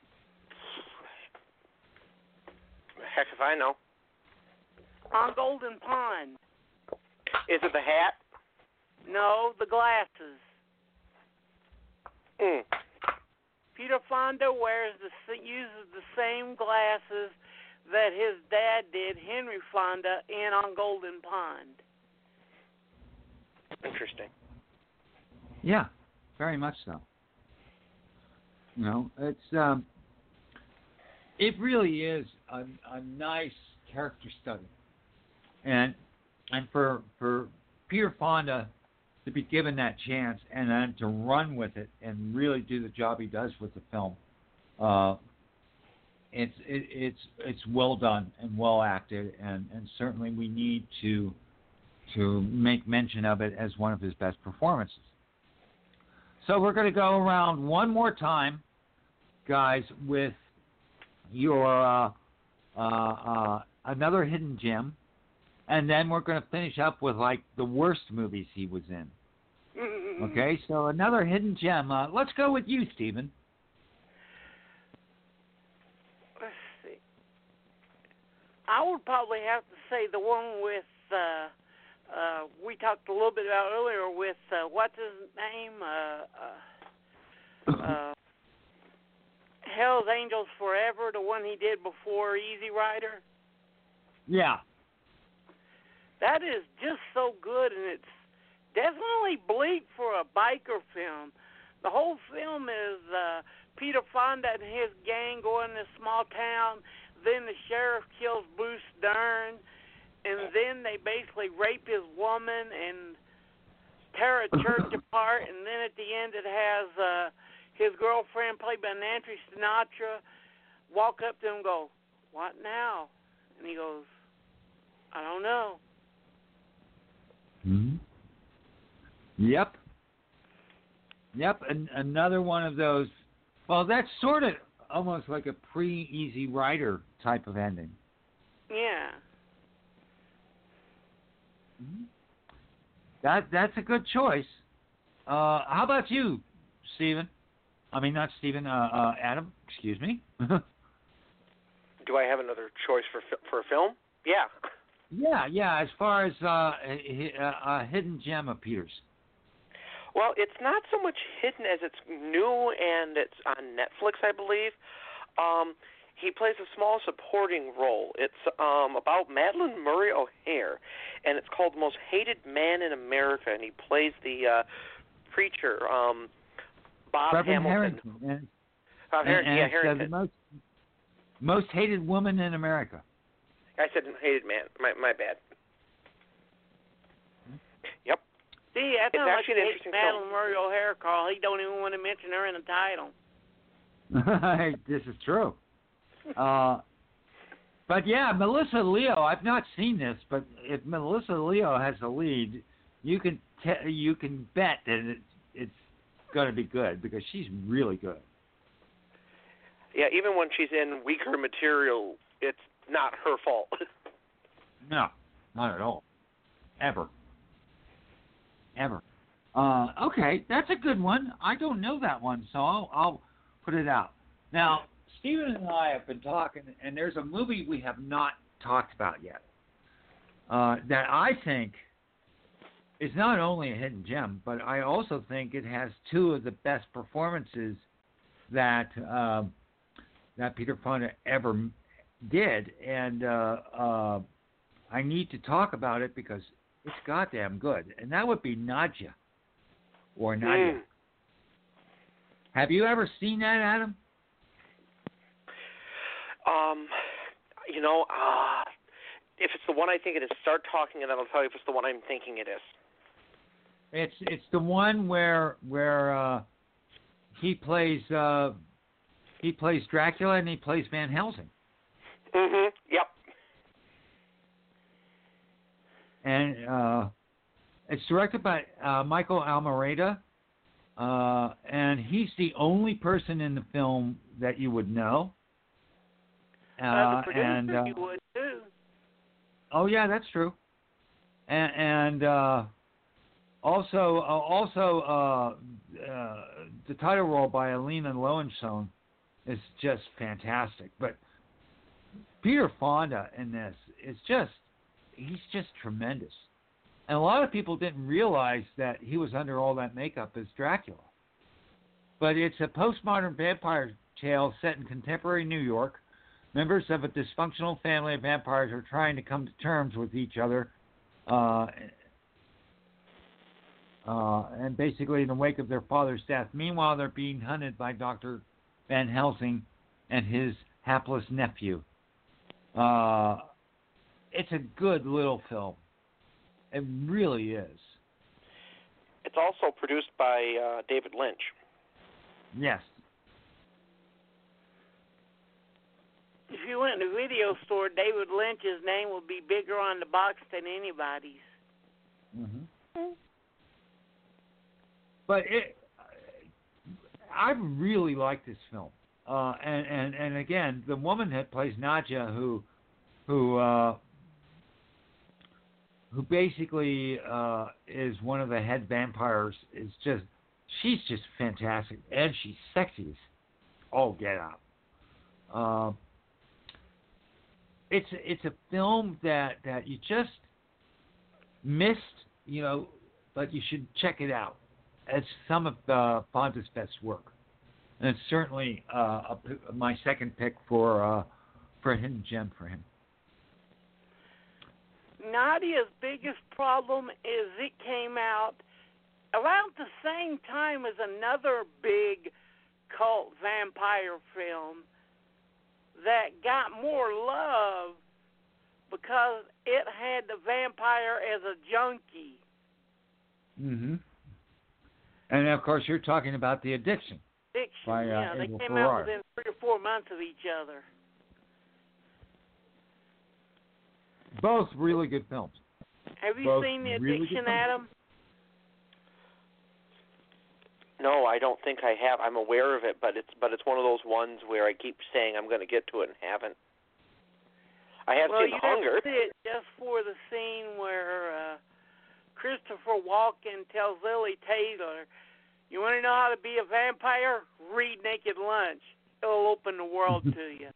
S5: Heck if I know.
S6: On Golden Pond.
S5: Is it the hat?
S6: No, the glasses.
S5: Mm.
S6: Peter Fonda wears the uses the same glasses that his dad did, Henry Fonda, in On Golden Pond.
S5: Interesting.
S4: Yeah, very much so. You know, it's um, it really is a, a nice character study, and and for for Peter Fonda to be given that chance and then to run with it and really do the job he does with the film, uh, it's it, it's it's well done and well acted, and, and certainly we need to to make mention of it as one of his best performances. So we're going to go around one more time, guys, with your uh, uh, uh, another hidden gem. And then we're going to finish up with, like, the worst movies he was in. Okay, so another hidden gem. Uh, let's go with you, Stephen.
S6: Let's see. I would probably have to say the one with, uh, uh, we talked a little bit about earlier with, uh, what's his name? Uh, uh, uh, Hell's Angels Forever, the one he did before Easy Rider.
S4: Yeah.
S6: That is just so good, and it's definitely bleak for a biker film. The whole film is uh, Peter Fonda and his gang going to a small town. Then the sheriff kills Bruce Dern, and then they basically rape his woman and tear a church apart. And then at the end, it has uh, his girlfriend, played by Nancy Sinatra, walk up to him and go, "What now?" And he goes, "I don't know."
S4: Mm-hmm. Yep. Yep, and another one of those. Well, that's sort of almost like a pre-Easy Rider type of ending.
S6: Yeah.
S4: Mm-hmm. That that's a good choice. Uh, how about you, Stephen? I mean, not Stephen. Uh, uh, Adam. Excuse me.
S5: Do I have another choice for for a film? Yeah.
S4: Yeah, yeah. As far as uh, a, a hidden gem appears.
S5: Well, it's not so much hidden as it's new and it's on Netflix, I believe. Um, he plays a small supporting role. It's um, about Madeline Murray O'Hare, and it's called The Most Hated Man in America, and he plays the uh, preacher, um, Bob
S4: Reverend
S5: Hamilton.
S4: Harrington. And,
S5: Bob Harrington,
S4: and,
S5: yeah,
S4: and it's, uh,
S5: Harrington.
S4: the most, most hated woman in America.
S5: I said hated man. My my bad. Yep.
S6: See, that's
S5: It's
S6: not like
S5: actually an interesting film.
S6: Madeline Murray O'Hara, Carl. He don't even want to mention her in the title.
S4: This is true. Uh, but yeah, Melissa Leo. I've not seen this, but if Melissa Leo has the lead, you can te- you can bet that it, it's going to be good because she's really good.
S5: Yeah, even when she's in weaker material, it's not her fault.
S4: No, not at all. Ever. Ever. Uh, okay, that's a good one. I don't know that one, so I'll, I'll put it out. Now, Stephen and I have been talking, and there's a movie we have not talked about yet uh, that I think is not only a hidden gem, but I also think it has two of the best performances that uh, that Peter Fonda ever did, and uh, uh, I need to talk about it because it's goddamn good, and that would be Nadja or Nadia.
S5: Mm.
S4: Have you ever seen that, Adam?
S5: Um, you know, uh, if it's the one I think it is, start talking, and then I'll tell you if it's the one I'm thinking it is.
S4: It's it's the one where where uh, he plays uh, he plays Dracula and he plays Van Helsing.
S5: Mm-hmm. Yep.
S4: And uh, it's directed by uh, Michael Almereyda, uh, and he's the only person in the film that you would know. Uh,
S6: Uh, the producer,
S4: and uh,
S6: you would too.
S4: oh yeah, that's true. And, and uh, also uh, also uh, uh, the title role by Alina Lowenstone is just fantastic. But Peter Fonda in this is just he's just tremendous. And a lot of people didn't realize that he was under all that makeup as Dracula. But it's a postmodern vampire tale set in contemporary New York. Members of a dysfunctional family of vampires are trying to come to terms with each other. Uh, uh, and basically in the wake of their father's death. Meanwhile, they're being hunted by Doctor Van Helsing and his hapless nephew. Uh, it's a good little film. It really is.
S5: It's also produced by uh, David Lynch.
S4: Yes.
S6: If you went to a video store, David Lynch's name would be bigger on the box than anybody's.
S4: Mm-hmm. But it, I really like this film. Uh, and, and, and again, the woman that plays Nadja, who, who, uh, who basically uh, is one of the head vampires, is just, she's just fantastic, and she's sexy as all get out. Uh, it's it's a film that, that you just missed, you know, but you should check it out. It's some of uh, Fonda's best work. And it's certainly uh, a, my second pick for uh, for a hidden gem for him.
S6: Nadia's biggest problem is it came out around the same time as another big cult vampire film that got more love because it had the vampire as a junkie.
S4: Mm-hmm. And of course, you're talking about The Addiction.
S6: Addiction,
S4: By, uh,
S6: yeah. They
S4: Abel
S6: came
S4: Ferrara.
S6: out within three or four months of each other.
S4: Both really good films.
S6: Have you
S4: Both
S6: seen The
S4: really
S6: Addiction,
S4: good films.
S6: Adam?
S5: No, I don't think I have. I'm aware of it, but it's but it's one of those ones where I keep saying I'm going to get to it and haven't. I have
S6: well,
S5: seen
S6: you
S5: Hunger.
S6: have to see it just for the scene where uh, Christopher Walken tells Lily Taylor, "You want to know how to be a vampire? Read Naked Lunch. It'll open the world to you."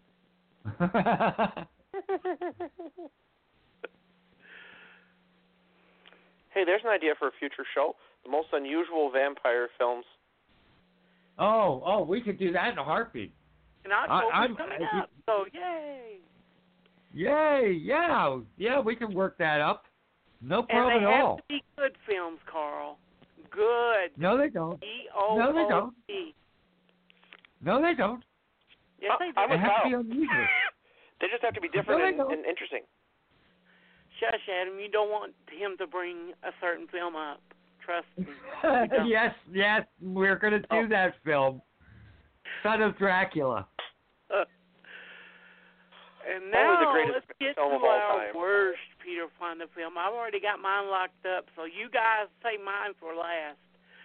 S5: Hey, there's an idea for a future show. The most unusual vampire films.
S4: oh, oh, we could do that in a heartbeat.
S6: And October's
S4: I'm-
S6: coming
S4: I-
S6: up, so yay!
S4: Yay! Yeah, yeah, we can work that up. No problem
S6: and they
S4: at
S6: have
S4: all.
S6: to be good films, Carl. good.
S4: No, they don't.
S6: E O
S4: No, they
S6: O
S4: don't.
S6: E.
S4: No, they don't.
S6: Yes, they do.
S5: I'm
S4: They
S5: with
S4: have to be
S5: Kyle.
S4: unusual.
S5: They just have to be different
S4: No, they
S5: and,
S4: don't.
S5: and interesting.
S6: Shush, Adam. You don't want him to bring a certain film up. Trust me. You don't.
S4: yes, yes, we're going to do
S5: Oh.
S4: that film. Son of Dracula.
S6: Uh, and
S5: That was the
S6: now
S5: greatest
S6: let's get
S5: film
S6: to
S5: of all
S6: our
S5: time.
S6: worst Peter Fonda film. I've already got mine locked up, so you guys say mine for last.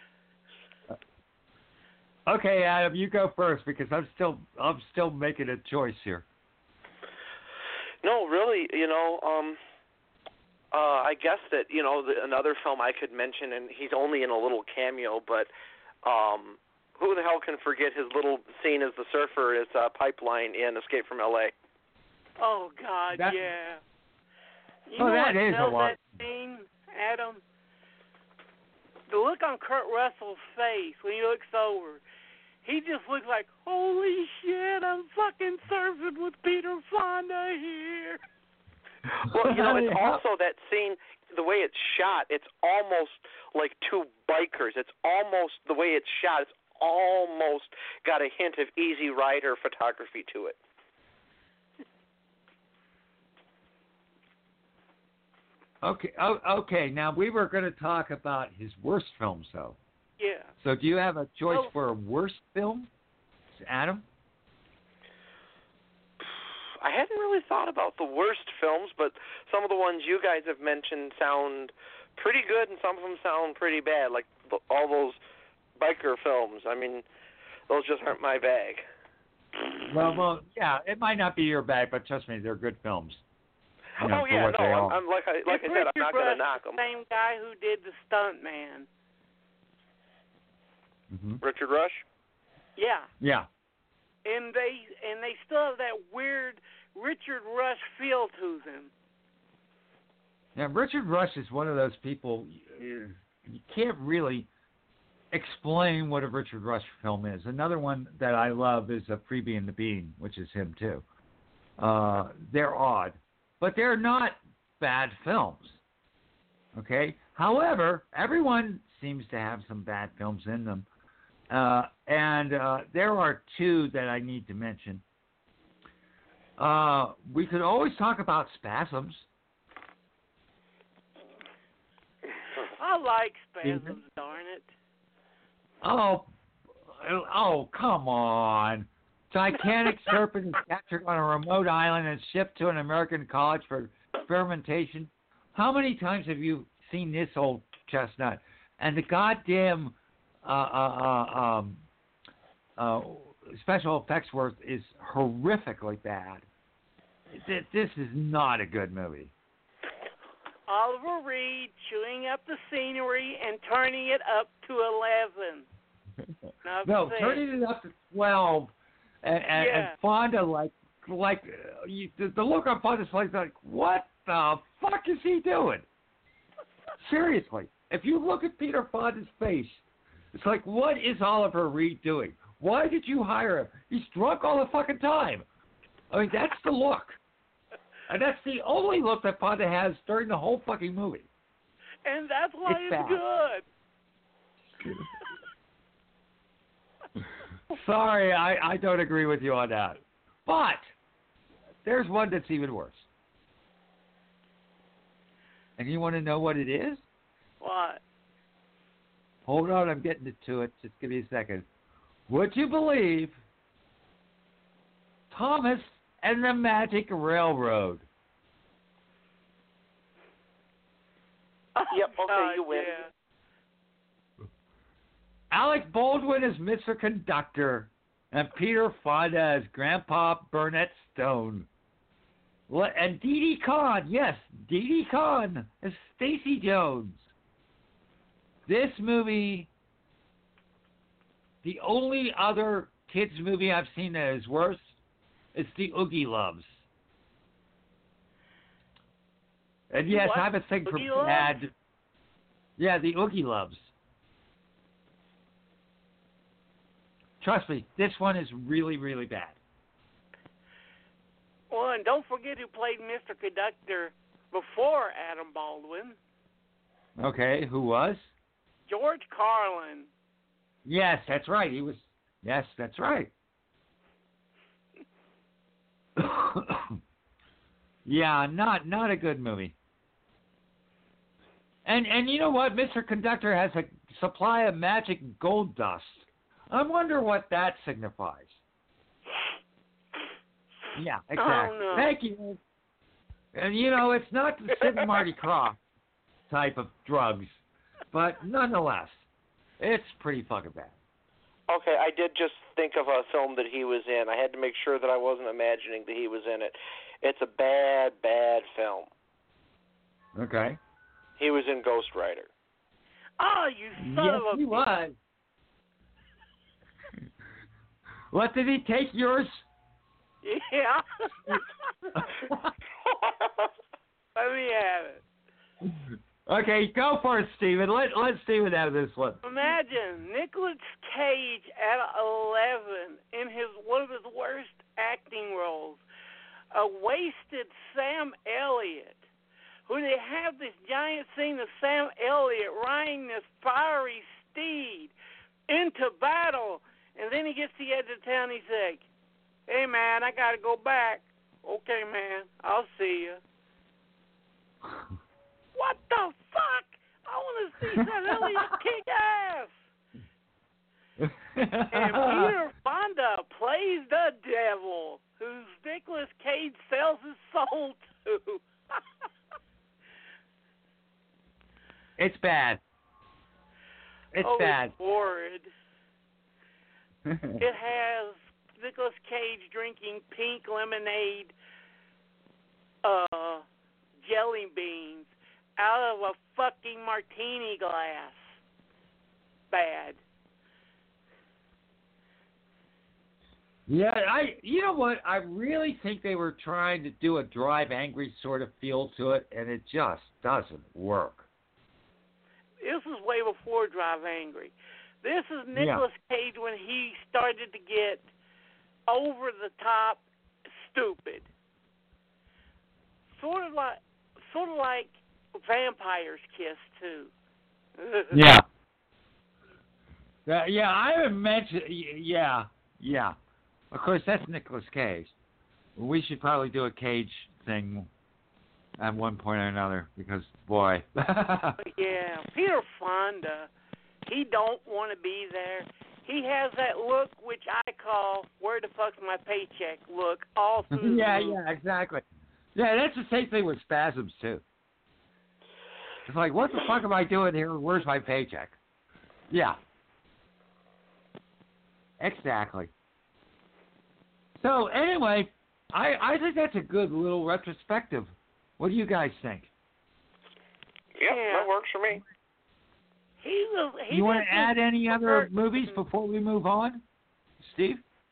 S4: Okay, Adam, you go first because I'm still I'm still making a choice here.
S5: No, really, you know, um, uh, I guess that, you know, the, another film I could mention, and he's only in a little cameo, but um, who the hell can forget his little scene as the surfer is uh, Pipeline in Escape from L A?
S6: Oh, God,
S4: That-
S6: yeah. You
S4: Oh,
S6: know
S4: that
S6: what
S4: is a
S6: sells
S4: lot.
S6: that scene, Adam? The look on Kurt Russell's face when he looks over. He just looks like, holy shit, I'm fucking surfing with Peter Fonda here.
S5: Well, you know, it's
S4: Yeah.
S5: also that scene, the way it's shot, it's almost like two bikers. It's almost, the way it's shot, it's almost got a hint of Easy Rider photography to it.
S4: Okay, oh, okay. Now we were going to talk about his worst films, though.
S6: Yeah.
S4: So, do you have a choice
S6: Oh.
S4: for a worst film, Adam?
S5: I hadn't really thought about the worst films, but some of the ones you guys have mentioned sound pretty good, and some of them sound pretty bad, like the, all those biker films. I mean, those just aren't my bag.
S4: Well, well, yeah. It might not be your bag, but trust me, they're good films. You know,
S5: oh
S4: for
S5: yeah,
S4: what
S5: no,
S4: they
S5: I'm,
S4: are.
S5: I'm like I like
S6: It's
S5: I said, I'm
S6: Richard
S5: not going to
S6: Rush,
S5: knock
S6: the
S5: them.
S6: same guy who did The Stuntman.
S4: Mhm.
S5: Richard Rush.
S6: Yeah.
S4: Yeah.
S6: And they and they still have that weird Richard Rush feel to them.
S4: Now, Richard Rush is one of those people you you can't really explain what a Richard Rush film is. Another one that I love is a Freebie and the Bean, which is him too. Uh, they're odd, but they're not bad films. Okay. However, everyone seems to have some bad films in them, uh, and uh, there are two that I need to mention. Uh, we could always talk about Spasms.
S6: I like Spasms,
S4: Mhm.
S6: darn it.
S4: Oh, oh, come on. Gigantic serpent is captured on a remote island and shipped to an American college for experimentation. How many times have you seen this old chestnut? And the goddamn uh, uh, uh, um, uh, special effects work is horrifically bad. Th- This is not a good movie.
S6: Oliver Reed chewing up the scenery and turning it up to eleven. Enough
S4: No,
S6: said.
S4: turning it up to twelve, and, and,
S6: Yeah.
S4: and Fonda like like uh, you, the, the look on Fonda's face like, what the fuck is he doing? Seriously, if you look at Peter Fonda's face, it's like, what is Oliver Reed doing? Why did you hire him? He's drunk all the fucking time. I mean, that's the look, and that's the only look that Fonda has during the whole fucking movie.
S6: And that's why
S4: It's
S6: it's,
S4: bad.
S6: good.
S4: Sorry, I, I don't agree with you on that. But there's one that's even worse. And you want to know what it is?
S6: What?
S4: Hold on, I'm getting to it. Just give me a second. Would you believe Thomas and the Magic Railroad?
S5: Yep, okay,
S6: God,
S5: you win.
S6: Yeah.
S4: Alec Baldwin as Mister Conductor, and Peter Fonda as Grandpa Burnett Stone. Le- And Dee Dee Khan, yes, Dee Dee Khan as Stacy Jones. This movie, the only other kids movie I've seen that is worse is The Oogie Loves. And
S6: You
S4: yes,
S6: what?
S4: I have a thing for
S6: Oogie Loves?
S4: bad. Yeah, The Oogie Loves. Trust me, this one is really, really bad.
S6: Well, and don't forget who played Mister Conductor before Adam Baldwin.
S4: Okay, who was?
S6: George Carlin.
S4: Yes, that's right. He was. Yes, that's right. Yeah, not not a good movie. And and you know what? Mister Conductor has a supply of magic gold dust. I wonder what that signifies. Yeah, exactly.
S6: Oh, no.
S4: Thank you. And you know, it's not the Sid and Marty Krofft type of drugs, but nonetheless, it's pretty fucking bad.
S5: Okay, I did just think of a film that he was in. I had to make sure that I wasn't imagining that he was in it. It's a bad, bad film.
S4: Okay.
S5: He was in Ghost Rider.
S6: Oh, you son
S4: Yes,
S6: of a...
S4: he was. What, did he take yours?
S6: Yeah. Let me have it.
S4: Okay, go for it, Steven. Let, let Steven have this one.
S6: Imagine Nicolas Cage at eleven in his one of his worst acting roles. A wasted Sam Elliott, who they have this giant scene of Sam Elliott riding this fiery steed into battle, and then he gets to the edge of town. He's like, "Hey man, I gotta go back." "Okay, man, I'll see you." What the fuck? I want to see Sam Elliott kick ass. And Peter Fonda plays the devil, who Nicolas Cage sells his soul to.
S4: It's bad. It's
S6: oh,
S4: bad.
S6: It's horrid. It has Nicolas Cage drinking pink lemonade, uh, jelly beans out of a fucking martini glass. Bad.
S4: Yeah, I. You know what? I really think they were trying to do a Drive Angry sort of feel to it, and it just doesn't work.
S6: This is way before Drive Angry. This is Nicolas yeah. Cage when he started to get over the top stupid. Sort of like, sort of like Vampire's Kiss too.
S4: Yeah. Uh, yeah, I haven't mentioned. Yeah, yeah. Of course, that's Nicolas Cage. We should probably do a Cage thing at one point or another because, boy.
S6: Yeah, Peter Fonda, he don't want to be there. He has that look which I call "where the fuck's my paycheck" look all through.
S4: Yeah,
S6: the movie.
S4: yeah, exactly. Yeah, that's the same thing with Spasms too. It's like, what the fuck am I doing here? Where's my paycheck? Yeah. Exactly. So anyway, I I think that's a good little retrospective. What do you guys think?
S5: Yep, yeah, that works for me.
S6: He was, he
S4: you want to add any other
S6: hurt.
S4: movies before we move on, Steve?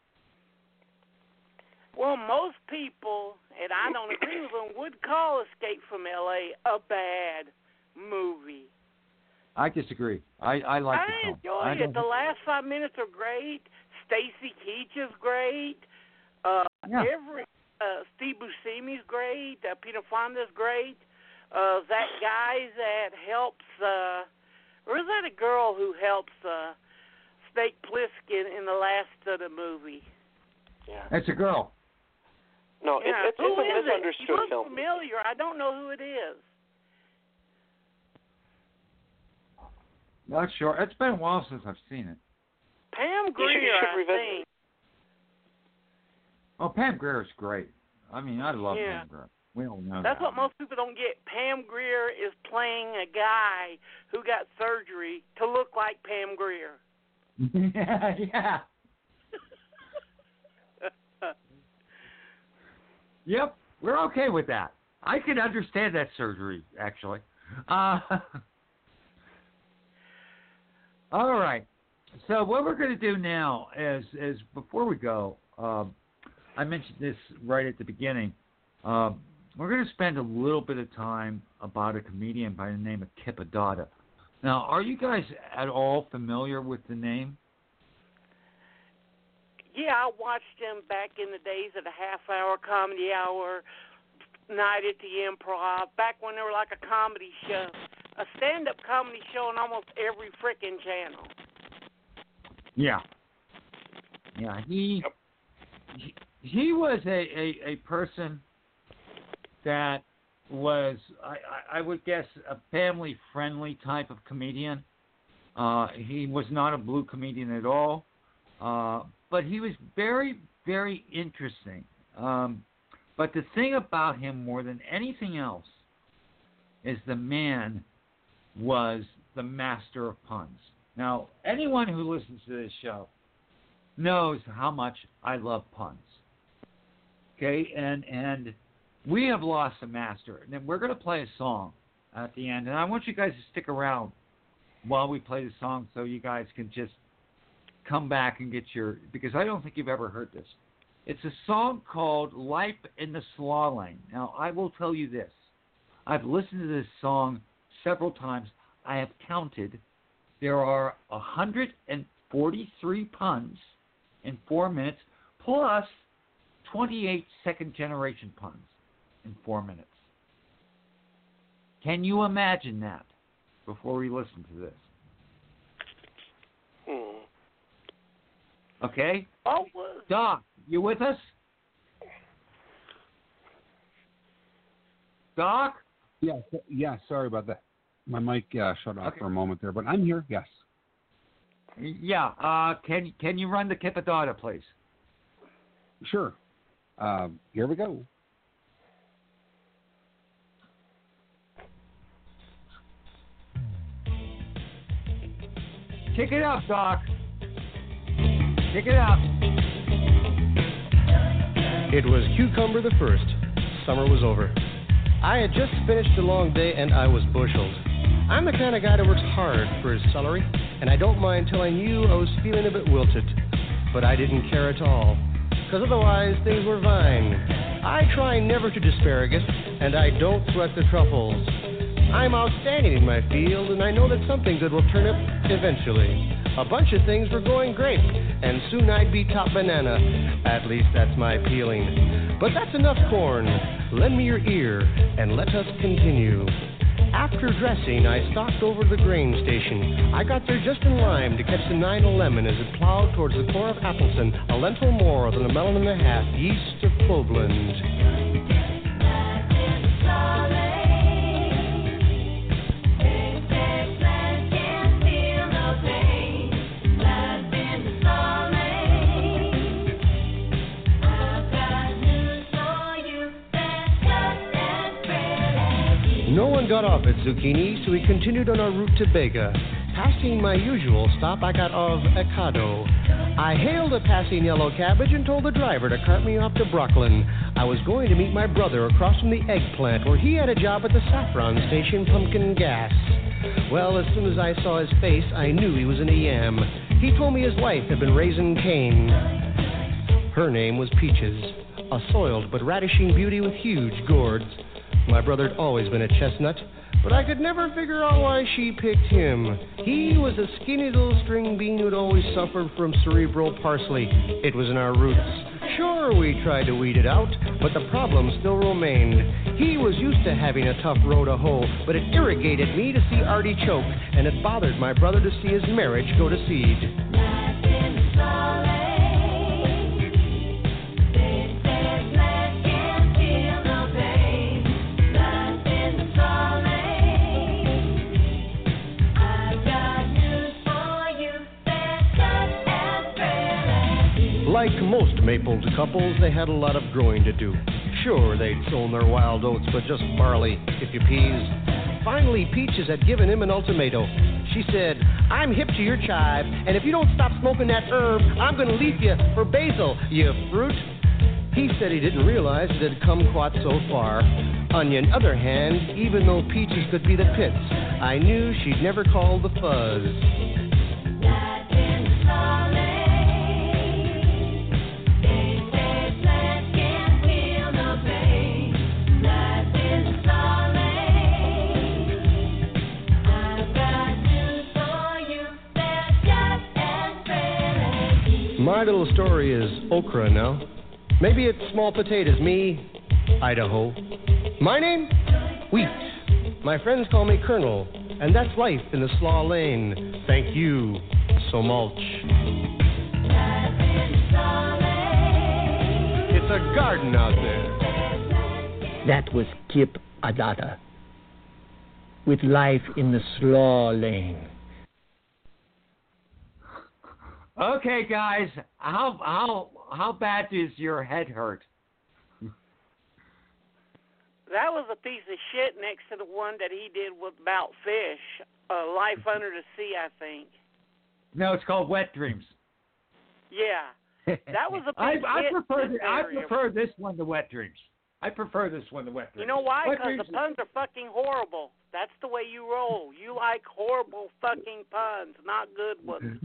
S6: Well, most people, and I don't agree with them, would call Escape from L A a bad movie.
S4: I disagree. I, I like
S6: I
S4: the film.
S6: enjoy
S4: I
S6: it. The last five minutes are great. Stacy Keach is great. Uh,
S4: yeah.
S6: Every uh, Steve Buscemi's great. Uh, Peter Fonda's great. Uh, that guy that helps, uh, or is that a girl who helps uh, Snake Plissken in the last of the movie?
S5: Yeah.
S4: It's a girl.
S5: No,
S6: yeah.
S5: it's, it's,
S6: who
S5: it's a
S6: is
S5: misunderstood
S6: it? He looks
S5: film.
S6: familiar. I don't know who it is.
S4: Not sure. It's been a while since I've seen it.
S6: Pam
S5: You
S6: Grier,
S5: should, you should
S6: I
S5: revisit
S6: think.
S5: it.
S4: Oh, Pam Grier is great. I mean, I love
S6: Yeah.
S4: Pam Grier. We all know
S6: That's
S4: that.
S6: what most people don't get. Pam Grier is playing a guy who got surgery to look like Pam Grier.
S4: yeah, yeah. Yep, we're okay with that. I can understand that surgery, actually. Uh, all right. So what we're going to do now is, is before we go, um, I mentioned this right at the beginning. Um, we're going to spend a little bit of time about a comedian by the name of Kip Addotta. Now, are you guys at all familiar with the name?
S6: Yeah, I watched him back in the days of the half-hour comedy hour, night at the Improv, back when they were like a comedy show. a stand-up comedy show on almost every frickin' channel.
S4: Yeah. Yeah, he
S5: Yep.
S4: he, he was a, a, a person that was, I, I, I would guess, a family-friendly type of comedian. Uh, he was not a blue comedian at all, uh, but he was very, very interesting. Um, but the thing about him more than anything else is the man was the master of puns. Now, anyone who listens to this show knows how much I love puns. Okay, and and we have lost a master. And then we're going to play a song at the end, and I want you guys to stick around while we play the song so you guys can just come back and get your, because I don't think you've ever heard this. It's a song called Life in the Slaw Lane. Now, I will tell you this. I've listened to this song several times. I have counted. There are one hundred forty-three puns in four minutes, plus twenty-eight second-generation puns in four minutes. Can you imagine that before we listen to this?
S5: Hmm.
S4: Okay?
S6: Oh, was
S4: Doc, you with us? Doc?
S7: Yeah, so- yeah. Sorry about that. My mic uh, shut off
S4: Okay.
S7: for a moment there, but I'm here. Yes.
S4: Yeah. Uh, can can you run the Kippadata, please?
S7: Sure. Uh, here we go.
S4: Kick it up, Doc. Kick it up.
S8: It was Cucumber the First. Summer was over. I had just finished a long day and I was busheled. I'm the kind of guy that works hard for his salary, and I don't mind telling you I was feeling a bit wilted. But I didn't care at all, because otherwise things were fine. I try never to disparagus, and I don't sweat the truffles. I'm outstanding in my field, and I know that something good will turn up eventually. A bunch of things were going great, and soon I'd be top banana. At least that's my feeling. But that's enough corn. Lend me your ear, and let us continue. After dressing, I stalked over to the grain station. I got there just in time to catch the nine eleven as it plowed towards the core of Appleton, a lentil more than a melon and a half east of Cloveland. No one got off at Zucchini, so we continued on our route to Bega. Passing my usual stop, I got of Ecado. I hailed a passing yellow cabbage and told the driver to cart me off to Brooklyn. I was going to meet my brother across from the eggplant, where he had a job at the saffron station pumping gas. Well, as soon as I saw his face, I knew he was in a yam. He told me his wife had been raising Cain. Her name was Peaches, a soiled but radishing beauty with huge gourds. My brother had always been a chestnut, but I could never figure out why she picked him. He was a skinny little string bean who'd always suffered from cerebral parsley. It was in our roots. Sure, we tried to weed it out, but the problem still remained. He was used to having a tough row to hoe, but it irrigated me to see Artie choke, and it bothered my brother to see his marriage go to seed. Like most mapled couples, they had a lot of growing to do. Sure, they'd sown their wild oats, but just barley, if you please. Finally, Peaches had given him an ultimatum. She said, I'm hip to your chive, and if you don't stop smoking that herb, I'm going to leave you for basil, you fruit. He said he didn't realize it had come quite so far. On the other hand, even though Peaches could be the pits, I knew she'd never call the fuzz. My little story is okra now. Maybe it's small potatoes, me, Idaho. My name? Wheat. My friends call me Colonel. And that's life in the slaw lane. Thank you so much. It's a garden out there.
S9: That was Kip Adada with Life in the Slaw Lane.
S4: Okay, guys, how how how bad does your head hurt?
S6: That was a piece of shit next to the one that he did with about fish, uh, Life Under the Sea, I think.
S4: No, it's called Wet Dreams.
S6: Yeah, that was a
S4: I,
S6: big
S4: I
S6: hit
S4: prefer
S6: in this
S4: I
S6: area.
S4: prefer this one to Wet Dreams. I prefer this one to Wet Dreams.
S6: You know why?
S4: Wet
S6: Because the
S4: Dreams-
S6: puns are fucking horrible. That's the way you roll. You like horrible fucking puns, not good ones.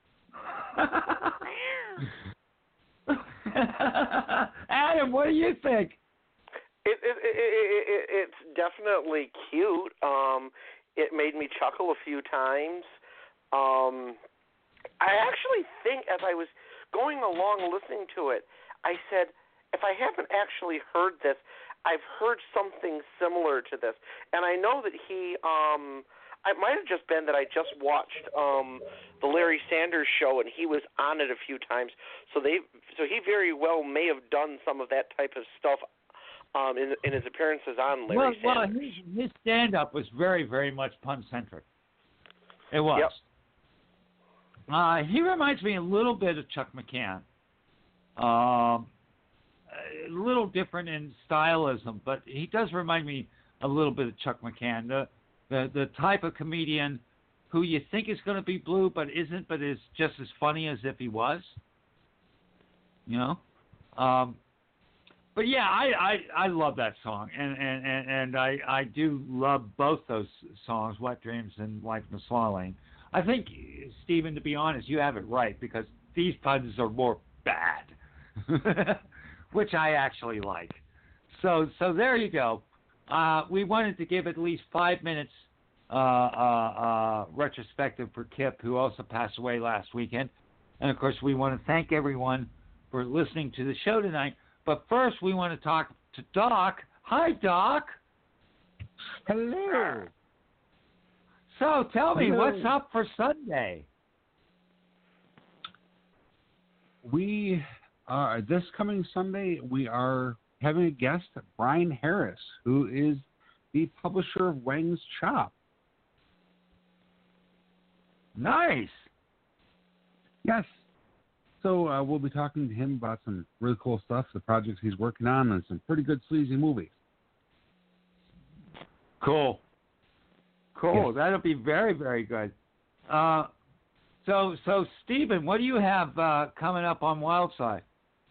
S4: Adam, what do you think?
S5: It, it, it, it, it, it's definitely cute. Um, it made me chuckle a few times. Um, I actually think as I was going along listening to it, I said, if I haven't actually heard this, I've heard something similar to this. And I know that he, um, it might have just been that I just watched um, the Larry Sanders Show, and he was on it a few times. So they, so he very well may have done some of that type of stuff um, in, in his appearances on Larry
S4: well,
S5: Sanders.
S4: well, his, his stand-up was very, very much pun-centric. It was.
S5: Yep.
S4: Uh, he reminds me a little bit of Chuck McCann. Um, a little different in stylism, but he does remind me a little bit of Chuck McCann, the the, the type of comedian who you think is going to be blue but isn't, but is just as funny as if he was. You know? Um, but yeah, I, I, I love that song, and, and, and, and I, I do love both those songs, Wet Dreams and Life in the Slaw Lane. I think, Stephen, to be honest, you have it right, because these puns are more bad, which I actually like. So so there you go. Uh, we wanted to give at least five minutes uh, uh, uh, retrospective for Kip, who also passed away last weekend. And, of course, we want to thank everyone for listening to the show tonight. But first, we want to talk to Doc. Hi, Doc.
S7: Hello.
S4: So tell me,
S7: Hello.
S4: what's up for Sunday?
S7: We are, this coming Sunday, we are having a guest, Brian Harris, who is the publisher of Wang's Chop.
S4: Nice.
S7: Yes. So uh, we'll be talking to him about some really cool stuff, the projects he's working on, and some pretty good sleazy movies.
S4: Cool. Cool.
S7: Yes.
S4: That'll be very, very good. Uh, so, so Stephen, what do you have uh, coming up on Wildside?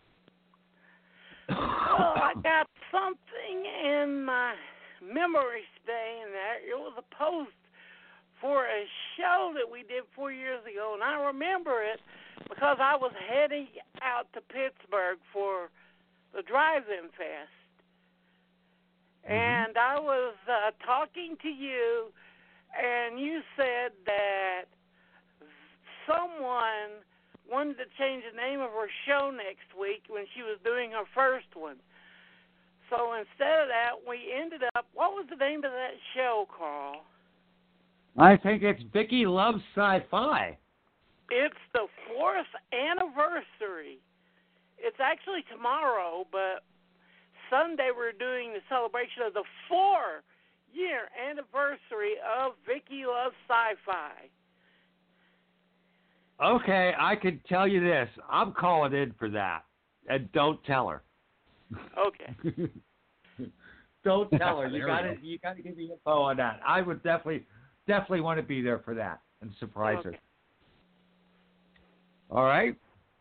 S6: Well, I got something in my memory staying there. It was a post for a show that we did four years ago, and I remember it because I was heading out to Pittsburgh for the Drive-In Fest. Mm-hmm. And I was uh, talking to you, and you said that someone wanted to change the name of her show next week when she was doing her first one. So instead of that, we ended up, what was the name of that show, Carl?
S4: I think it's Vicky Loves Sci-Fi.
S6: It's the fourth anniversary. It's actually tomorrow, but Sunday we're doing the celebration of the four-year anniversary of Vicky Loves Sci-Fi.
S4: Okay, I can tell you this. I'm calling in for that. And don't tell her.
S6: Okay.
S4: Don't tell her. You
S7: There
S4: got
S7: we
S4: to
S7: go.
S4: you got to give me info on that. I would definitely definitely want to be there for that and surprise
S6: Okay.
S4: her. All right.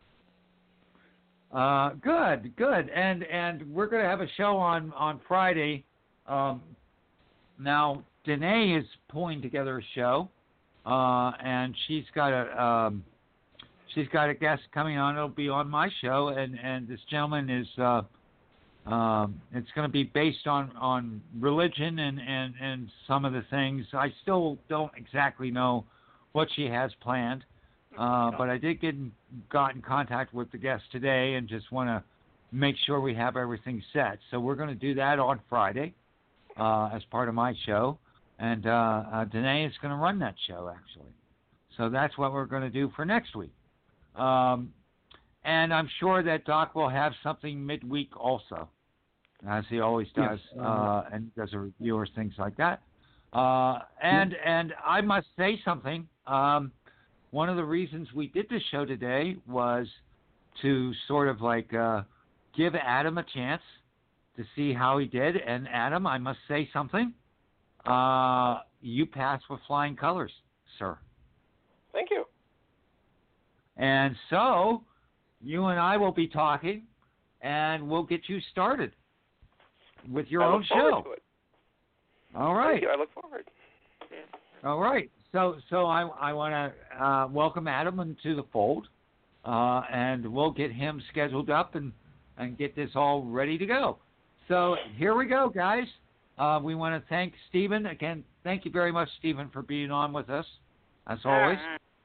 S4: Uh, good, good. And and we're going to have a show on on Friday. Um, now Danae is pulling together a show, uh, and she's got a um, she's got a guest coming on. It'll be on my show, and and this gentleman is. Uh, Um, it's going to be based on, on religion and, and, and some of the things. I still don't exactly know what she has planned, uh, but I did get in, got in contact with the guest today and just want to make sure we have everything set. So we're going to do that on Friday uh, as part of my show. and uh, uh, Danae is going to run that show actually. So that's what we're going to do for next week. Um, and I'm sure that Doc will have something midweek also, as he always does,
S7: yes.
S4: uh, and does a review or things like that. Uh, and yeah. and I must say something. Um, one of the reasons we did this show today was to sort of like uh, give Adam a chance to see how he did. And Adam, I must say something. Uh, you passed with flying colors, sir.
S5: Thank you.
S4: And so you and I will be talking, and we'll get you started with your
S5: I
S4: own
S5: look forward
S4: show.
S5: To it.
S4: All right.
S5: Thank you. I look forward. Yeah.
S4: All right. So so I I want to uh, welcome Adam into the fold, uh, and we'll get him scheduled up and, and get this all ready to go. So here we go, guys. Uh, we want to thank Stephen again. Thank you very much, Stephen, for being on with us, as always.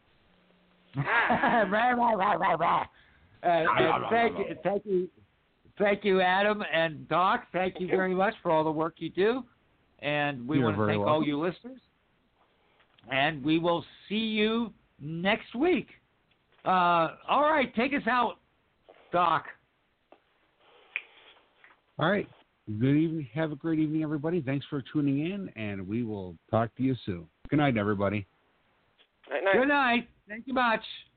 S4: rah, rah, rah, rah, rah. Uh, and thank you, thank you, thank you, Adam and Doc. Thank you very much for all the work you do, and we
S7: You're
S4: want to
S7: very
S4: thank
S7: welcome.
S4: all you listeners. And we will see you next week. Uh, all right, take us out, Doc.
S7: All right. Good evening. Have a great evening, everybody. Thanks for tuning in, and we will talk to you soon. Good night, everybody.
S5: Night, night.
S4: Good night. Thank you much.